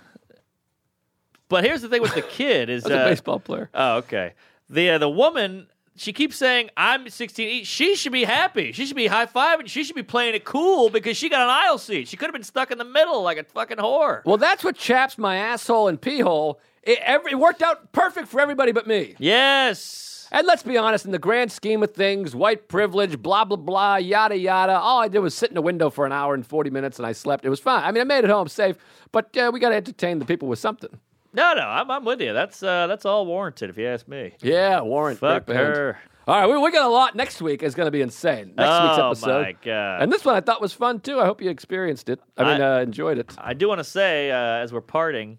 But here's the thing with the kid is That's a baseball player. Oh, okay. The woman, she keeps saying, I'm 16. She should be happy. She should be high-fiving. She should be playing it cool because she got an aisle seat. She could have been stuck in the middle like a fucking whore. Well, that's what chaps my asshole and pee hole. It worked out perfect for everybody but me. Yes. And let's be honest, in the grand scheme of things, white privilege, blah, blah, blah, yada, yada, all I did was sit in a window for an hour and 40 minutes and I slept. It was fine. I mean, I made it home safe, but we got to entertain the people with something. No, I'm with you. That's all warranted if you ask me. Yeah, Warren. Fuck great band. her. All right, we got a lot. Next week is going to be insane. Next week's episode. Oh, my God. And this one I thought was fun, too. I hope you experienced it. Enjoyed it. I do want to say, as we're parting,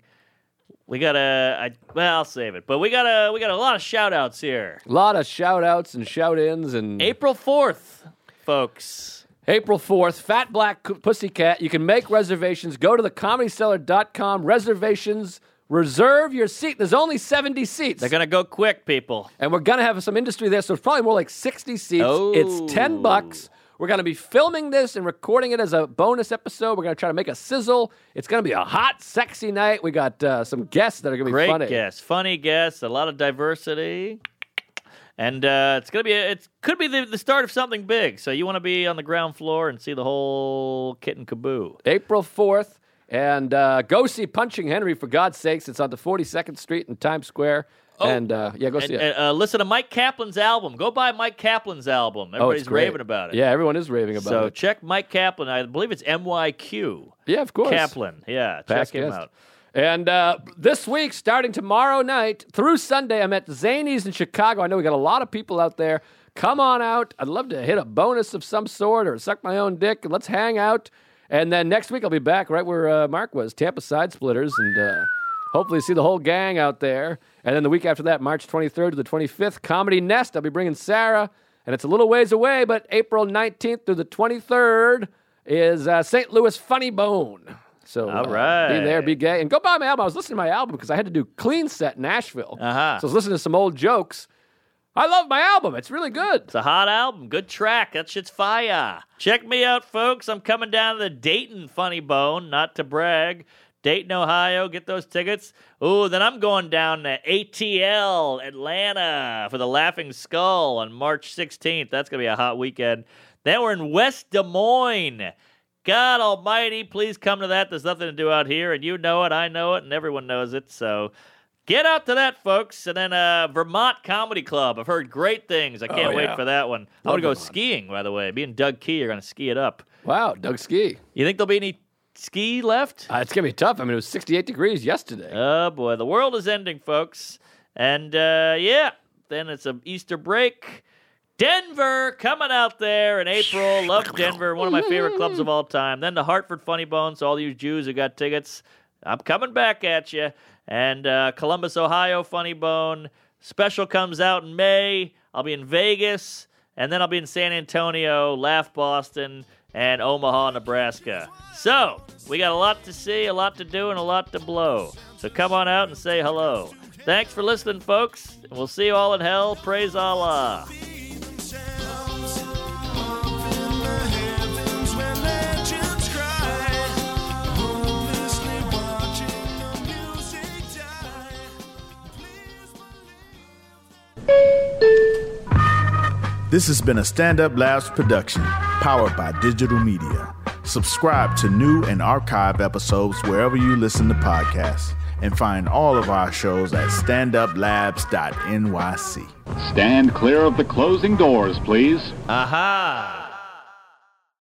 we got I'll save it. But we got a lot of shout-outs here. A lot of shout-outs and shout-ins. And April 4th, folks. April 4th, Fat Black Pussycat. You can make reservations. Go to thecomedycellar.com. Reservations. Reserve your seat. There's only 70 seats. They're going to go quick, people. And we're going to have some industry there, so it's probably more like 60 seats. Oh. It's $10. We're going to be filming this and recording it as a bonus episode. We're going to try to make a sizzle. It's going to be a hot, sexy night. We got some guests that are going to be Great funny. guests, funny guests, a lot of diversity. And it's going to be it could be the start of something big. So you want to be on the ground floor and see the whole kit and caboodle. April 4th. And go see Punching Henry, for God's sakes. It's on the 42nd Street in Times Square. Oh. And, go see it. Listen to Mike Kaplan's album. Go buy Mike Kaplan's album. Everybody's it's great. raving about it. Yeah, everyone is raving about So it. check Mike Kaplan. I believe it's MYQ. Yeah, of course. Kaplan. Yeah, Past check him guest. out. And this week, starting tomorrow night through Sunday, I'm at Zanies in Chicago. I know we got a lot of people out there. Come on out. I'd love to hit a bonus of some sort or suck my own dick. And let's hang out. And then next week, I'll be back right where Mark was, Tampa Side Splitters, and hopefully see the whole gang out there. And then the week after that, March 23rd to the 25th, Comedy Nest. I'll be bringing Sarah, and it's a little ways away, but April 19th through the 23rd is St. Louis Funny Bone. So All right. be there, be gay. And go buy my album. I was listening to my album because I had to do Clean Set in Nashville. Uh-huh. So I was listening to some old jokes. I love my album. It's really good. It's a hot album. Good track. That shit's fire. Check me out, folks. I'm coming down to the Dayton Funny Bone, not to brag. Dayton, Ohio. Get those tickets. Ooh, then I'm going down to ATL, Atlanta, for the Laughing Skull on March 16th. That's going to be a hot weekend. Then we're in West Des Moines. God almighty, please come to that. There's nothing to do out here, and you know it, I know it, and everyone knows it, so... Get out to that, folks. And then Vermont Comedy Club. I've heard great things. I can't wait for that one. I'm going to go skiing, by the way. Me and Doug Key are going to ski it up. Wow, Doug Ski. You think there'll be any ski left? It's going to be tough. I mean, it was 68 degrees yesterday. Oh, boy. The world is ending, folks. And, then it's an Easter break. Denver coming out there in April. Love Denver. One of my favorite clubs of all time. Then the Hartford Funny Bone. So all you Jews who got tickets, I'm coming back at you. And Columbus, Ohio, Funny Bone. Special comes out in May. I'll be in Vegas. And then I'll be in San Antonio, Laugh Boston, and Omaha, Nebraska. So, we got a lot to see, a lot to do, and a lot to blow. So come on out and say hello. Thanks for listening, folks. And we'll see you all in hell. Praise Allah. This has been a Stand Up Labs production, powered by digital media. Subscribe to new and archive episodes wherever you listen to podcasts, and find all of our shows at standuplabs.nyc. Stand clear of the closing doors, please. Aha!